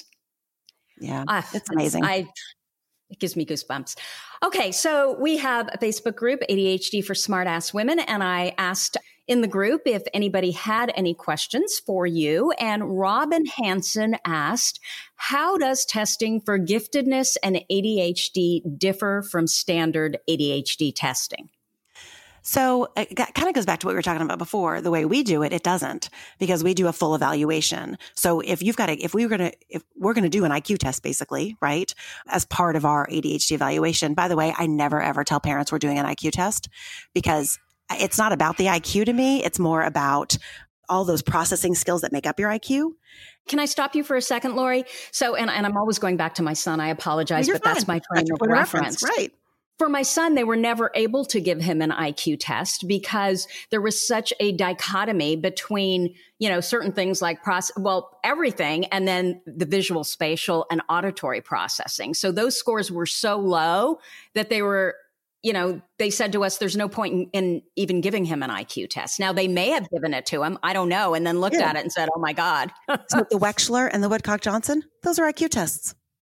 Yeah. It's amazing. It gives me goosebumps. Okay. So we have a Facebook group, ADHD for Smart Ass Women. And I asked in the group if anybody had any questions for you. And Robin Hanson asked, how does testing for giftedness and ADHD differ from standard ADHD testing? So it kind of goes back to what we were talking about before. The way we do it, it doesn't, because we do a full evaluation. So if we're going to do an IQ test, basically, right, as part of our ADHD evaluation. By the way, I never ever tell parents we're doing an IQ test, because it's not about the IQ to me. It's more about all those processing skills that make up your IQ. Can I stop you for a second, Lori? So, and I'm always going back to my son. I apologize, but fine. That's my frame of reference. Right. For my son, they were never able to give him an IQ test because there was such a dichotomy between, certain things like everything, and then the visual, spatial, and auditory processing. So those scores were so low that they were, they said to us, there's no point in even giving him an IQ test. Now, they may have given it to him. I don't know. And then looked at it and said, oh my God. So the Wechsler and the Woodcock-Johnson, those are IQ tests.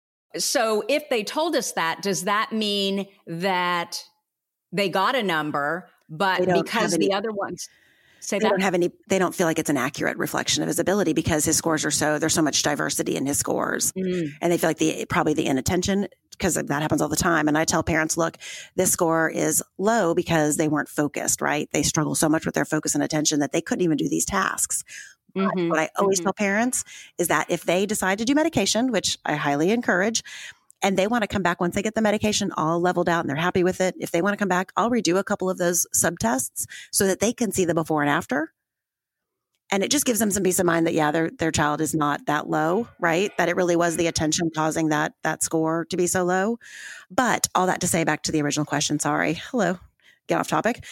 So if they told us that, does that mean that they got a number, but because the other ones say that? They don't feel like it's an accurate reflection of his ability, because his scores there's so much diversity in his scores. Mm. And they feel like probably the inattention, because that happens all the time. And I tell parents, look, this score is low because they weren't focused, right? They struggle so much with their focus and attention that they couldn't even do these tasks. Mm-hmm. What I always tell parents is that if they decide to do medication, which I highly encourage, and they want to come back once they get the medication all leveled out and they're happy with it, if they want to come back, I'll redo a couple of those subtests so that they can see the before and after. And it just gives them some peace of mind that, their child is not that low, right? That it really was the attention causing that score to be so low. But all that to say, back to the original question, sorry. Hello. Get off topic.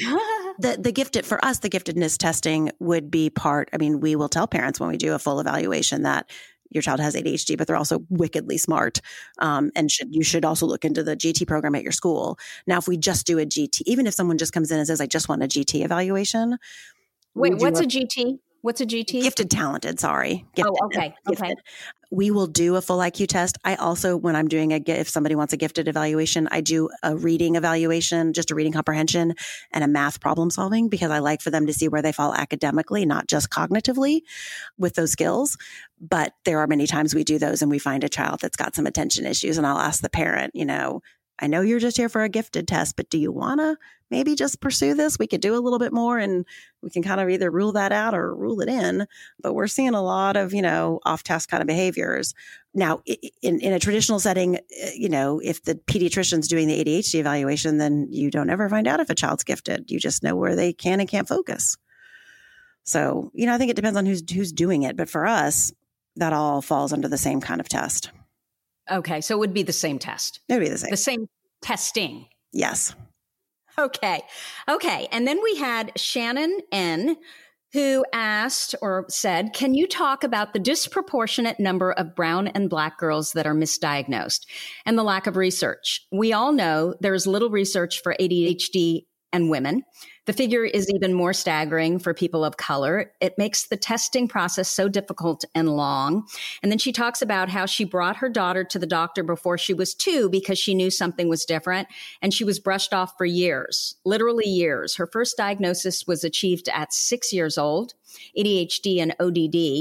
The giftedness testing would be we will tell parents when we do a full evaluation that your child has ADHD, but they're also wickedly smart. And you should also look into the GT program at your school. Now, if we just do a GT, even if someone just comes in and says, I just want a GT evaluation. Wait, what's a GT? What's a GT? Gifted talented, sorry. Gifted, okay. Gifted. We will do a full IQ test. I also, when I'm doing if somebody wants a gifted evaluation, I do a reading evaluation, just a reading comprehension and a math problem solving, because I like for them to see where they fall academically, not just cognitively with those skills. But there are many times we do those and we find a child that's got some attention issues, and I'll ask the parent, I know you're just here for a gifted test, but do you want to maybe just pursue this? We could do a little bit more and we can kind of either rule that out or rule it in. But we're seeing a lot of, off-task kind of behaviors. Now, in a traditional setting, if the pediatrician's doing the ADHD evaluation, then you don't ever find out if a child's gifted. You just know where they can and can't focus. So, I think it depends on who's doing it. But for us, that all falls under the same kind of test. Okay. So it would be the same test. It would be the same. The same testing. Yes. Okay. And then we had Shannon N., who asked or said, can you talk about the disproportionate number of brown and Black girls that are misdiagnosed and the lack of research? We all know there's little research for ADHD and women. The figure is even more staggering for people of color. It makes the testing process so difficult and long. And then she talks about how she brought her daughter to the doctor before she was 2 because she knew something was different, and she was brushed off for years, literally years. Her first diagnosis was achieved at 6 years old, ADHD and ODD.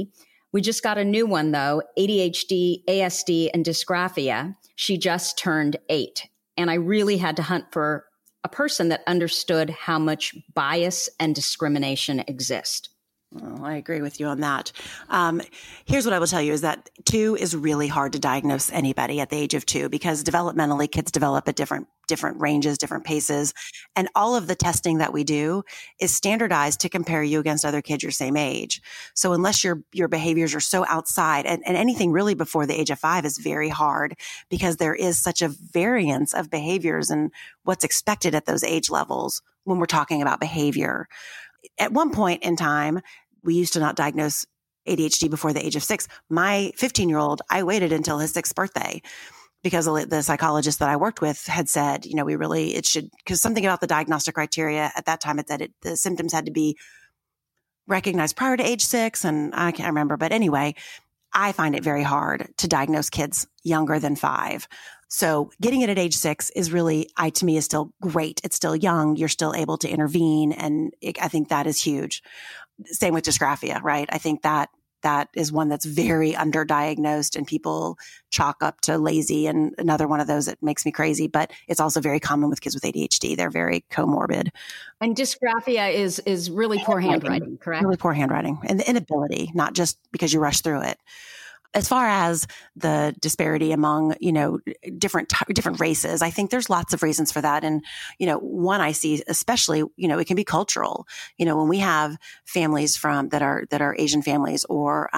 We just got a new one, though, ADHD, ASD, and dysgraphia. She just turned 8. And I really had to hunt for a person that understood how much bias and discrimination exist. Well, I agree with you on that. Here's what I will tell you is that 2 is really hard to diagnose anybody at the age of 2 because developmentally kids develop at different ranges, different paces. And all of the testing that we do is standardized to compare you against other kids your same age. So unless your behaviors are so outside and anything really before the age of 5 is very hard because there is such a variance of behaviors and what's expected at those age levels when we're talking about behavior. At one point in time, we used to not diagnose ADHD before the age of 6. My 15-year-old, I waited until his 6th birthday because the psychologist that I worked with had said, because something about the diagnostic criteria at that time, it said the symptoms had to be recognized prior to age 6. And I can't remember. But anyway, I find it very hard to diagnose kids younger than 5. So getting it at age 6 is really, to me, is still great. It's still young. You're still able to intervene. And I think that is huge. Same with dysgraphia, right? I think that is one that's very underdiagnosed and people chalk up to lazy and another one of those that makes me crazy, but it's also very common with kids with ADHD. They're very comorbid. And dysgraphia is really poor handwriting, correct? Really poor handwriting and the inability, not just because you rush through it. As far as the disparity among, different races, I think there's lots of reasons for that. And, one I see especially, it can be cultural. When we have families that are Asian families or,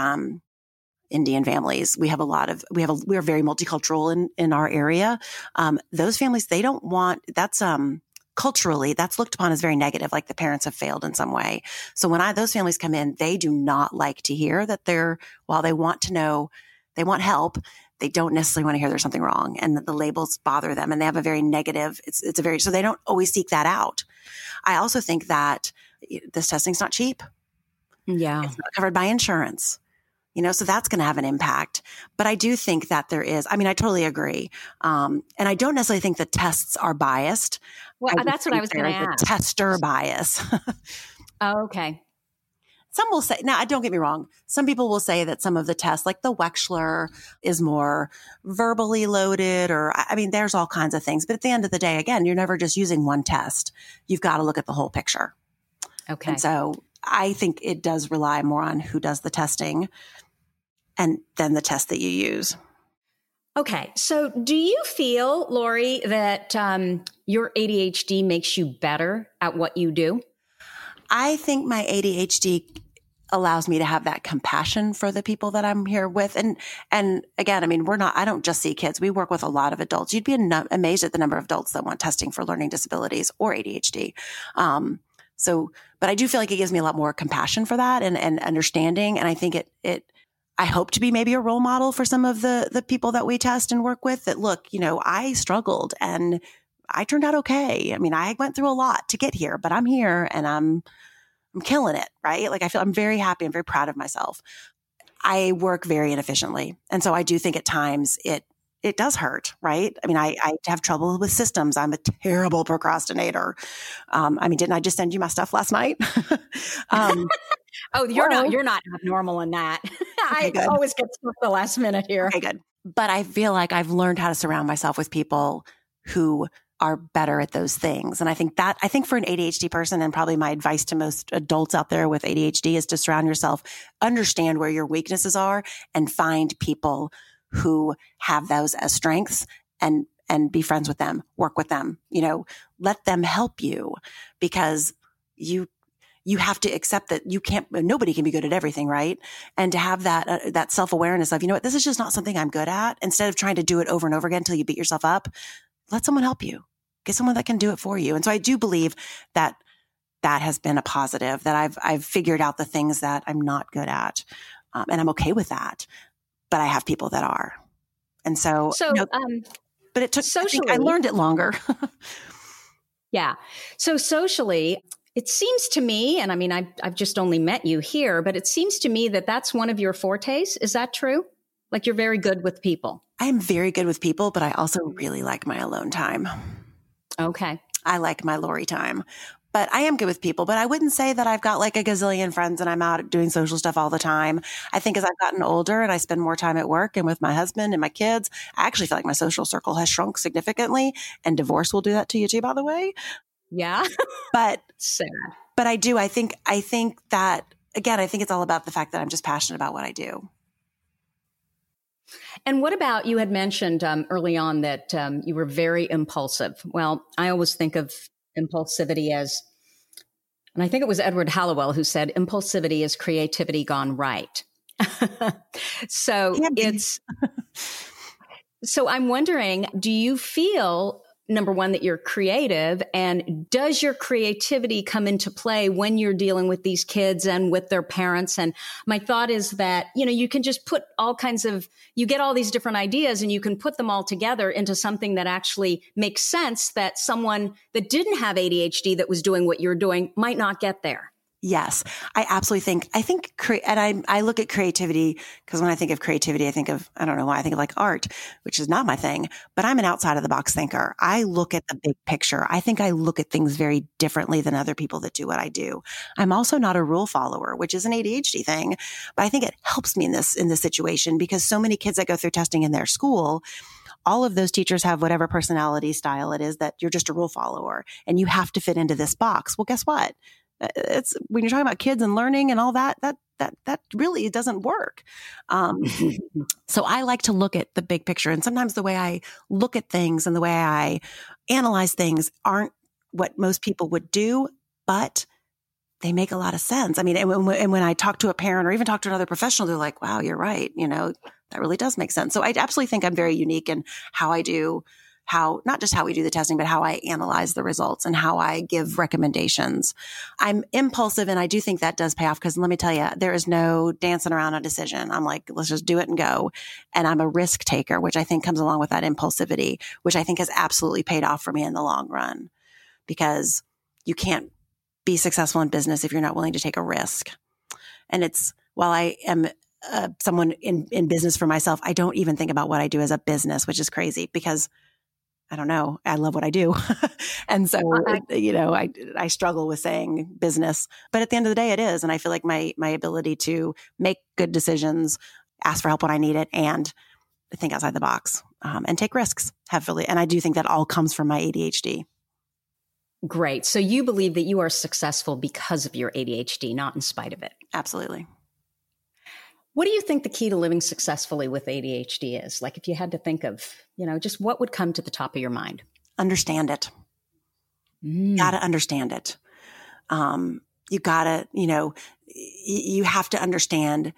Indian families, we are very multicultural in our area. Those families, they don't want, culturally, that's looked upon as very negative, like the parents have failed in some way. So when those families come in, they do not like to hear that while they want to know, they want help, they don't necessarily want to hear there's something wrong and that the labels bother them and they have a very negative, so they don't always seek that out. I also think that this testing's not cheap. Yeah. It's not covered by insurance. So that's going to have an impact. But I do think that there is, I totally agree. And I don't necessarily think the tests are biased. Well, that's what I was going to ask. Tester bias. Oh, okay. Some will say, now don't get me wrong. Some people will say that some of the tests, like the Wechsler, is more verbally loaded there's all kinds of things. But at the end of the day, again, you're never just using one test. You've got to look at the whole picture. Okay. And so I think it does rely more on who does the testing and then the test that you use. Okay. So do you feel, Lori, that your ADHD makes you better at what you do? I think my ADHD allows me to have that compassion for the people that I'm here with. And again, I don't just see kids. We work with a lot of adults. You'd be amazed at the number of adults that want testing for learning disabilities or ADHD. But I do feel like it gives me a lot more compassion for that and understanding. And I think I hope to be maybe a role model for some of the people that we test and work with that look, I struggled and I turned out okay. I went through a lot to get here, but I'm here and I'm killing it, right? Like I'm very happy. I'm very proud of myself. I work very inefficiently. And so I do think at times it does hurt, right? I have trouble with systems. I'm a terrible procrastinator. Didn't I just send you my stuff last night? Oh, you're not abnormal in that. Okay, I always get stuff the last minute here. Okay, good. But I feel like I've learned how to surround myself with people who are better at those things. And I think for an ADHD person, and probably my advice to most adults out there with ADHD is to surround yourself, understand where your weaknesses are and find people who have those as strengths and be friends with them, work with them, let them help you because you have to accept that nobody can be good at everything. Right. And to have that self-awareness of, this is just not something I'm good at. Instead of trying to do it over and over again until you beat yourself up, let someone help you. Get someone that can do it for you. And so I do believe that has been a positive, that I've figured out the things that I'm not good at. And I'm okay with that, but I have people that are. And so but it took, socially, I learned it longer. Yeah. So socially, it seems to me, and I've just only met you here, but it seems to me that that's one of your fortes. Is that true? Like you're very good with people. I am very good with people, but I also really like my alone time. Okay. I like my Lori time. but I am good with people. But I wouldn't say that I've got like a gazillion friends and I'm out doing social stuff all the time. I think as I've gotten older and I spend more time at work and with my husband and my kids, I actually feel like my social circle has shrunk significantly, and divorce will do that to you too, by the way. Yeah. But Sad. But I do. I think that, again, I think it's all about the fact that I'm just passionate about what I do. And what about, you had mentioned early on that you were very impulsive. Well, I always think of impulsivity as, and I think it was Edward Hallowell who said, impulsivity is creativity gone right. So so I'm wondering, do you feel, number one, that you're creative, and does your creativity come into play when you're dealing with these kids and with their parents? And my thought is that, you can just put you get all these different ideas and you can put them all together into something that actually makes sense, that someone that didn't have ADHD that was doing what you're doing might not get there. Yes, I absolutely and I look at creativity, because when I think of creativity, I think of, I don't know why I think of like art, which is not my thing, but I'm an outside of the box thinker. I look at the big picture. I think I look at things very differently than other people that do what I do. I'm also not a rule follower, which is an ADHD thing, but I think it helps me in this situation, because so many kids that go through testing in their school, all of those teachers have whatever personality style it is, that you're just a rule follower and you have to fit into this box. Well, guess what? It's when you're talking about kids and learning and all that really doesn't work. So I like to look at the big picture, and sometimes the way I look at things and the way I analyze things aren't what most people would do, but they make a lot of sense. I mean, and when I talk to a parent or even talk to another professional, they're like, wow, you're right. That really does make sense. So I absolutely think I'm very unique in not just how we do the testing, but how I analyze the results and how I give recommendations. I'm impulsive, and I do think that does pay off, because let me tell you, there is no dancing around a decision. I'm like, let's just do it and go. And I'm a risk taker, which I think comes along with that impulsivity, which I think has absolutely paid off for me in the long run, because you can't be successful in business if you're not willing to take a risk. And while I am someone in business for myself, I don't even think about what I do as a business, which is crazy, because I don't know, I love what I do. And so, I struggle with saying business, but at the end of the day, it is. And I feel like my ability to make good decisions, ask for help when I need it, and think outside the box, and take risks and I do think that all comes from my ADHD. Great. So you believe that you are successful because of your ADHD, not in spite of it. Absolutely. What do you think the key to living successfully with ADHD is? Like, if you had to think of, just what would come to the top of your mind? Understand it. Got to understand it. You got to, you have to understand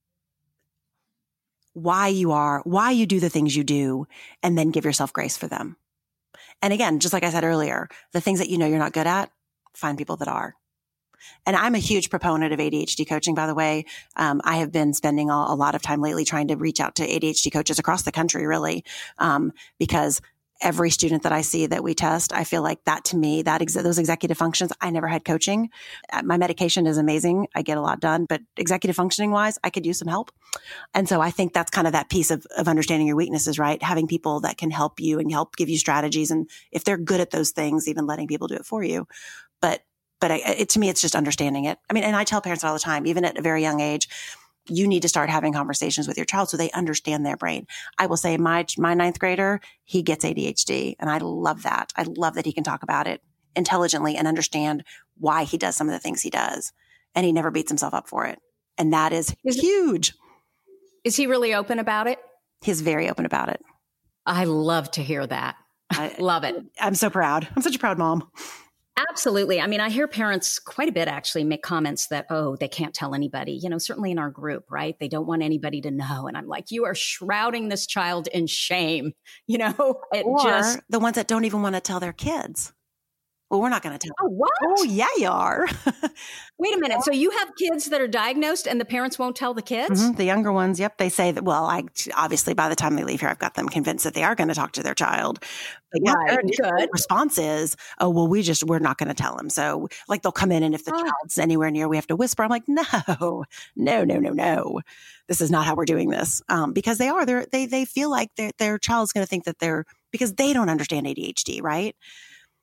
why you do the things you do, and then give yourself grace for them. And again, just like I said earlier, the things that you're not good at, find people that are. And I'm a huge proponent of ADHD coaching, by the way. I have been spending a lot of time lately trying to reach out to ADHD coaches across the country, really, because every student that I see that we test, I feel like that, to me, those executive functions, I never had coaching. My medication is amazing. I get a lot done, but executive functioning wise, I could use some help. And so I think that's kind of that piece of understanding your weaknesses, right? Having people that can help you and help give you strategies. And if they're good at those things, even letting people do it for you. But to me, it's just understanding it. I mean, and I tell parents all the time, even at a very young age, you need to start having conversations with your child so they understand their brain. I will say my ninth grader, he gets ADHD, and I love that. I love that he can talk about it intelligently and understand why he does some of the things he does. And he never beats himself up for it. And that is huge. Is he really open about it? He's very open about it. I love to hear that. I love it. I'm so proud. I'm such a proud mom. Absolutely. I mean, I hear parents quite a bit actually make comments that, they can't tell anybody, certainly in our group, right? They don't want anybody to know. And I'm like, you are shrouding this child in shame, or the ones that don't even want to tell their kids. Well, we're not going to tell. Oh, what? Oh, yeah, you are. Wait a minute. So you have kids that are diagnosed and the parents won't tell the kids? Mm-hmm. The younger ones, yep. They say that, obviously by the time they leave here, I've got them convinced that they are going to talk to their child. But their response is, oh, well, we're not going to tell them. So like they'll come in, and if the child's anywhere near, we have to whisper. I'm like, no. This is not how we're doing this. Because they feel like their child's going to think that because they don't understand ADHD, right?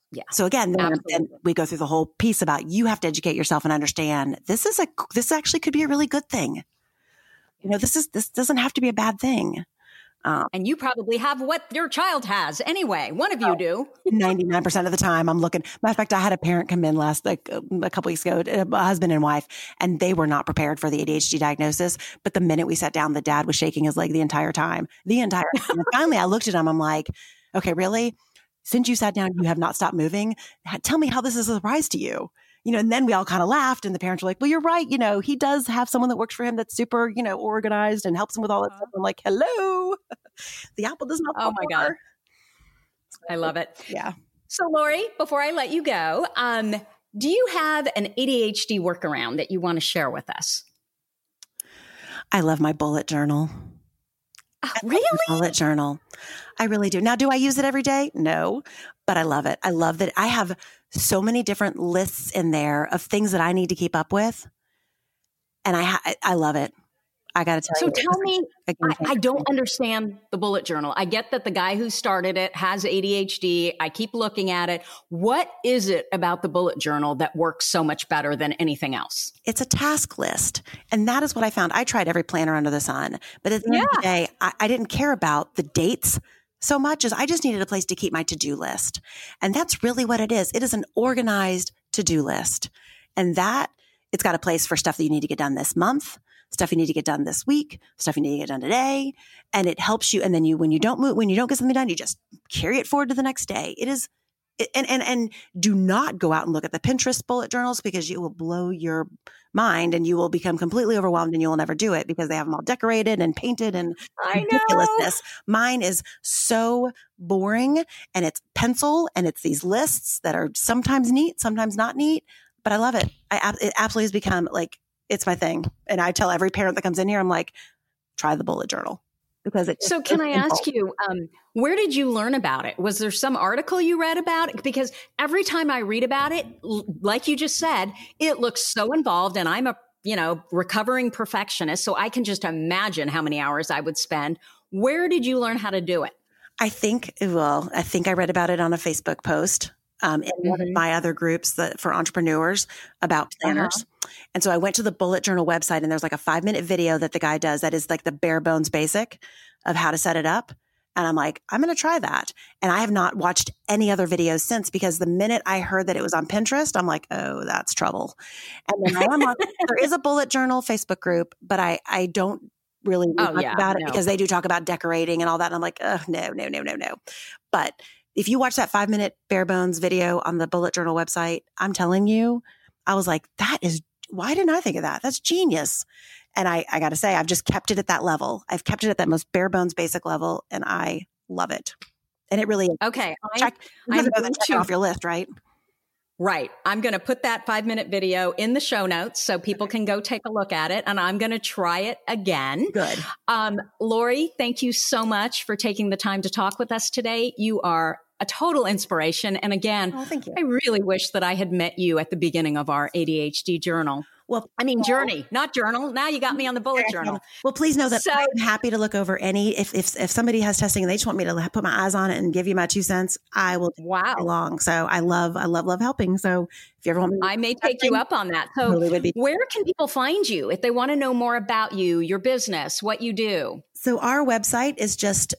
Yeah. So again, then we go through the whole piece about you have to educate yourself and understand this actually could be a really good thing. This doesn't have to be a bad thing. And you probably have what your child has anyway. One of you do. 99% of the time I'm looking. Matter of fact, I had a parent come in a couple weeks ago, a husband and wife, and they were not prepared for the ADHD diagnosis. But the minute we sat down, the dad was shaking his leg the entire time. And finally I looked at him. I'm like, okay, really? Since you sat down, you have not stopped moving. Tell me how this is a surprise to you. And then we all kind of laughed and the parents were like, well, you're right. He does have someone that works for him that's super, organized and helps him with all that stuff. I'm like, hello, the apple does not fall Oh my God. I love it. Yeah. So Lori, before I let you go, do you have an ADHD workaround that you want to share with us? I love my bullet journal. Really? Bullet journal. I really do. Now, do I use it every day? No, but I love it. I love that I have so many different lists in there of things that I need to keep up with. And I love it. I got to tell you. So tell me, I don't understand the bullet journal. I get that the guy who started it has ADHD. I keep looking at it. What is it about the bullet journal that works so much better than anything else? It's a task list. And that is what I found. I tried every planner under the sun, but at the end of the day, I didn't care about the dates so much as I just needed a place to keep my to-do list. And that's really what it is. It is an organized to-do list. And that it's got a place for stuff that you need to get done this month, stuff you need to get done this week, stuff you need to get done today. And it helps you. And then when you don't get something done, you just carry it forward to the next day. It is, and do not go out and look at the Pinterest bullet journals because you will blow your mind and you will become completely overwhelmed and you will never do it because they have them all decorated and painted and ridiculousness. Mine is so boring and it's pencil and it's these lists that are sometimes neat, sometimes not neat, but I love it. It absolutely has become it's my thing. And I tell every parent that comes in here, I'm like, try the bullet journal. So can I ask you, where did you learn about it? Was there some article you read about it? Because every time I read about it, like you just said, it looks so involved and I'm a, recovering perfectionist. So I can just imagine how many hours I would spend. Where did you learn how to do it? I think I read about it on a Facebook post. In one of my other groups for entrepreneurs about planners. And so I went to the bullet journal website and there's like a 5-minute video that the guy does that is like the bare bones basic of how to set it up. And I'm like, I'm going to try that. And I have not watched any other videos since because the minute I heard that it was on Pinterest, I'm like, oh, that's trouble. And then there is a bullet journal Facebook group, but I don't really talk about it because they do talk about decorating and all that. And I'm like, oh, no. But if you watch that 5-minute bare bones video on the bullet journal website, I'm telling you, I was like, why didn't I think of that? That's genius. And I got to say, I've just kept it at that level. I've kept it at that most bare bones basic level and I love it. And it really is. Okay. Check off your list, right? Right. I'm going to put that 5-minute video in the show notes so people can go take a look at it. And I'm going to try it again. Good. Lori, thank you so much for taking the time to talk with us today. You are a total inspiration. And again, thank you. I really wish that I had met you at the beginning of our ADHD journal. Well, journey, not journal. Now you got me on the bullet journal. Well, please know that I'm happy to look over if somebody has testing and they just want me to put my eyes on it and give you my 2 cents, I will along. So I love helping. So if you ever want me, I may take you up on that. So where can people find you if they want to know more about you, your business, what you do? So our website is just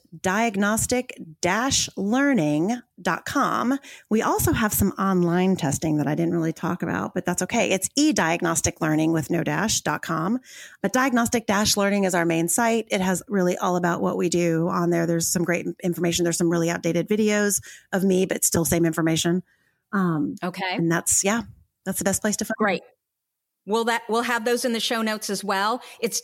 diagnostic-learning.com. We also have some online testing that I didn't really talk about, but that's okay. It's eDiagnosticLearning with no dash.com. But Diagnostic-Learning is our main site. It has really all about what we do on there. There's some great information. There's some really outdated videos of me, but still same information. Okay. And that's the best place to find. Great. We'll have those in the show notes as well. It's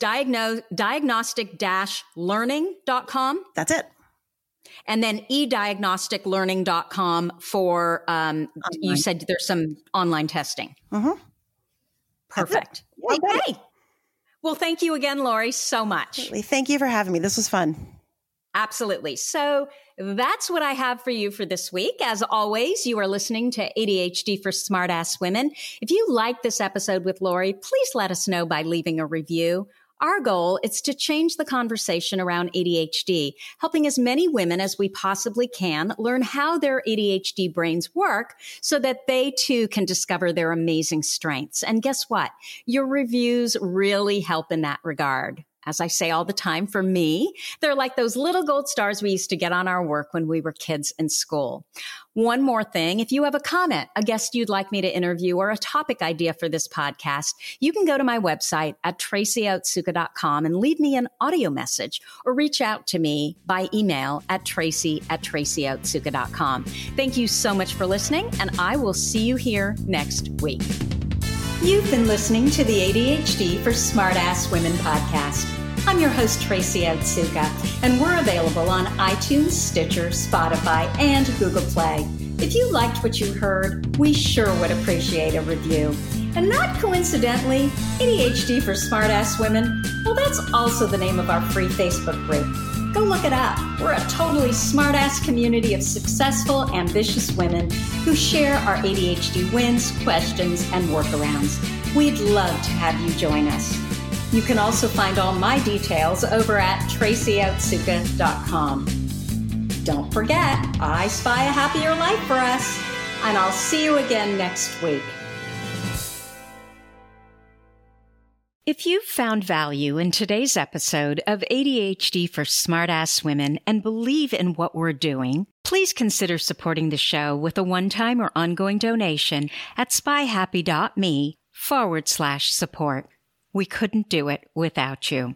diagnostic-learning.com. That's it. And then eDiagnosticLearning.com for, you said there's some online testing. Mm-hmm. Perfect. Okay. Well, thank you again, Lori, so much. Absolutely. Thank you for having me. This was fun. Absolutely. So that's what I have for you for this week. As always, you are listening to ADHD for Smartass Women. If you like this episode with Lori, please let us know by leaving a review Our goal is to change the conversation around ADHD, helping as many women as we possibly can learn how their ADHD brains work so that they too can discover their amazing strengths. And guess what? Your reviews really help in that regard. As I say all the time, for me, they're like those little gold stars we used to get on our work when we were kids in school. One more thing, if you have a comment, a guest you'd like me to interview, or a topic idea for this podcast, you can go to my website at tracyotsuka.com and leave me an audio message, or reach out to me by email at tracy@tracyotsuka.com. Thank you so much for listening, and I will see you here next week. You've been listening to the ADHD for Smartass Women podcast. I'm your host, Tracy Otsuka, and we're available on iTunes, Stitcher, Spotify, and Google Play. If you liked what you heard, we sure would appreciate a review. And not coincidentally, ADHD for Smartass Women, well, that's also the name of our free Facebook group. Go look it up. We're a totally smartass community of successful, ambitious women who share our ADHD wins, questions, and workarounds. We'd love to have you join us. You can also find all my details over at tracyotsuka.com. Don't forget, I spy a happier life for us, and I'll see you again next week. If you've found value in today's episode of ADHD for Smartass Women and believe in what we're doing, please consider supporting the show with a one-time or ongoing donation at spyhappy.me/support. We couldn't do it without you.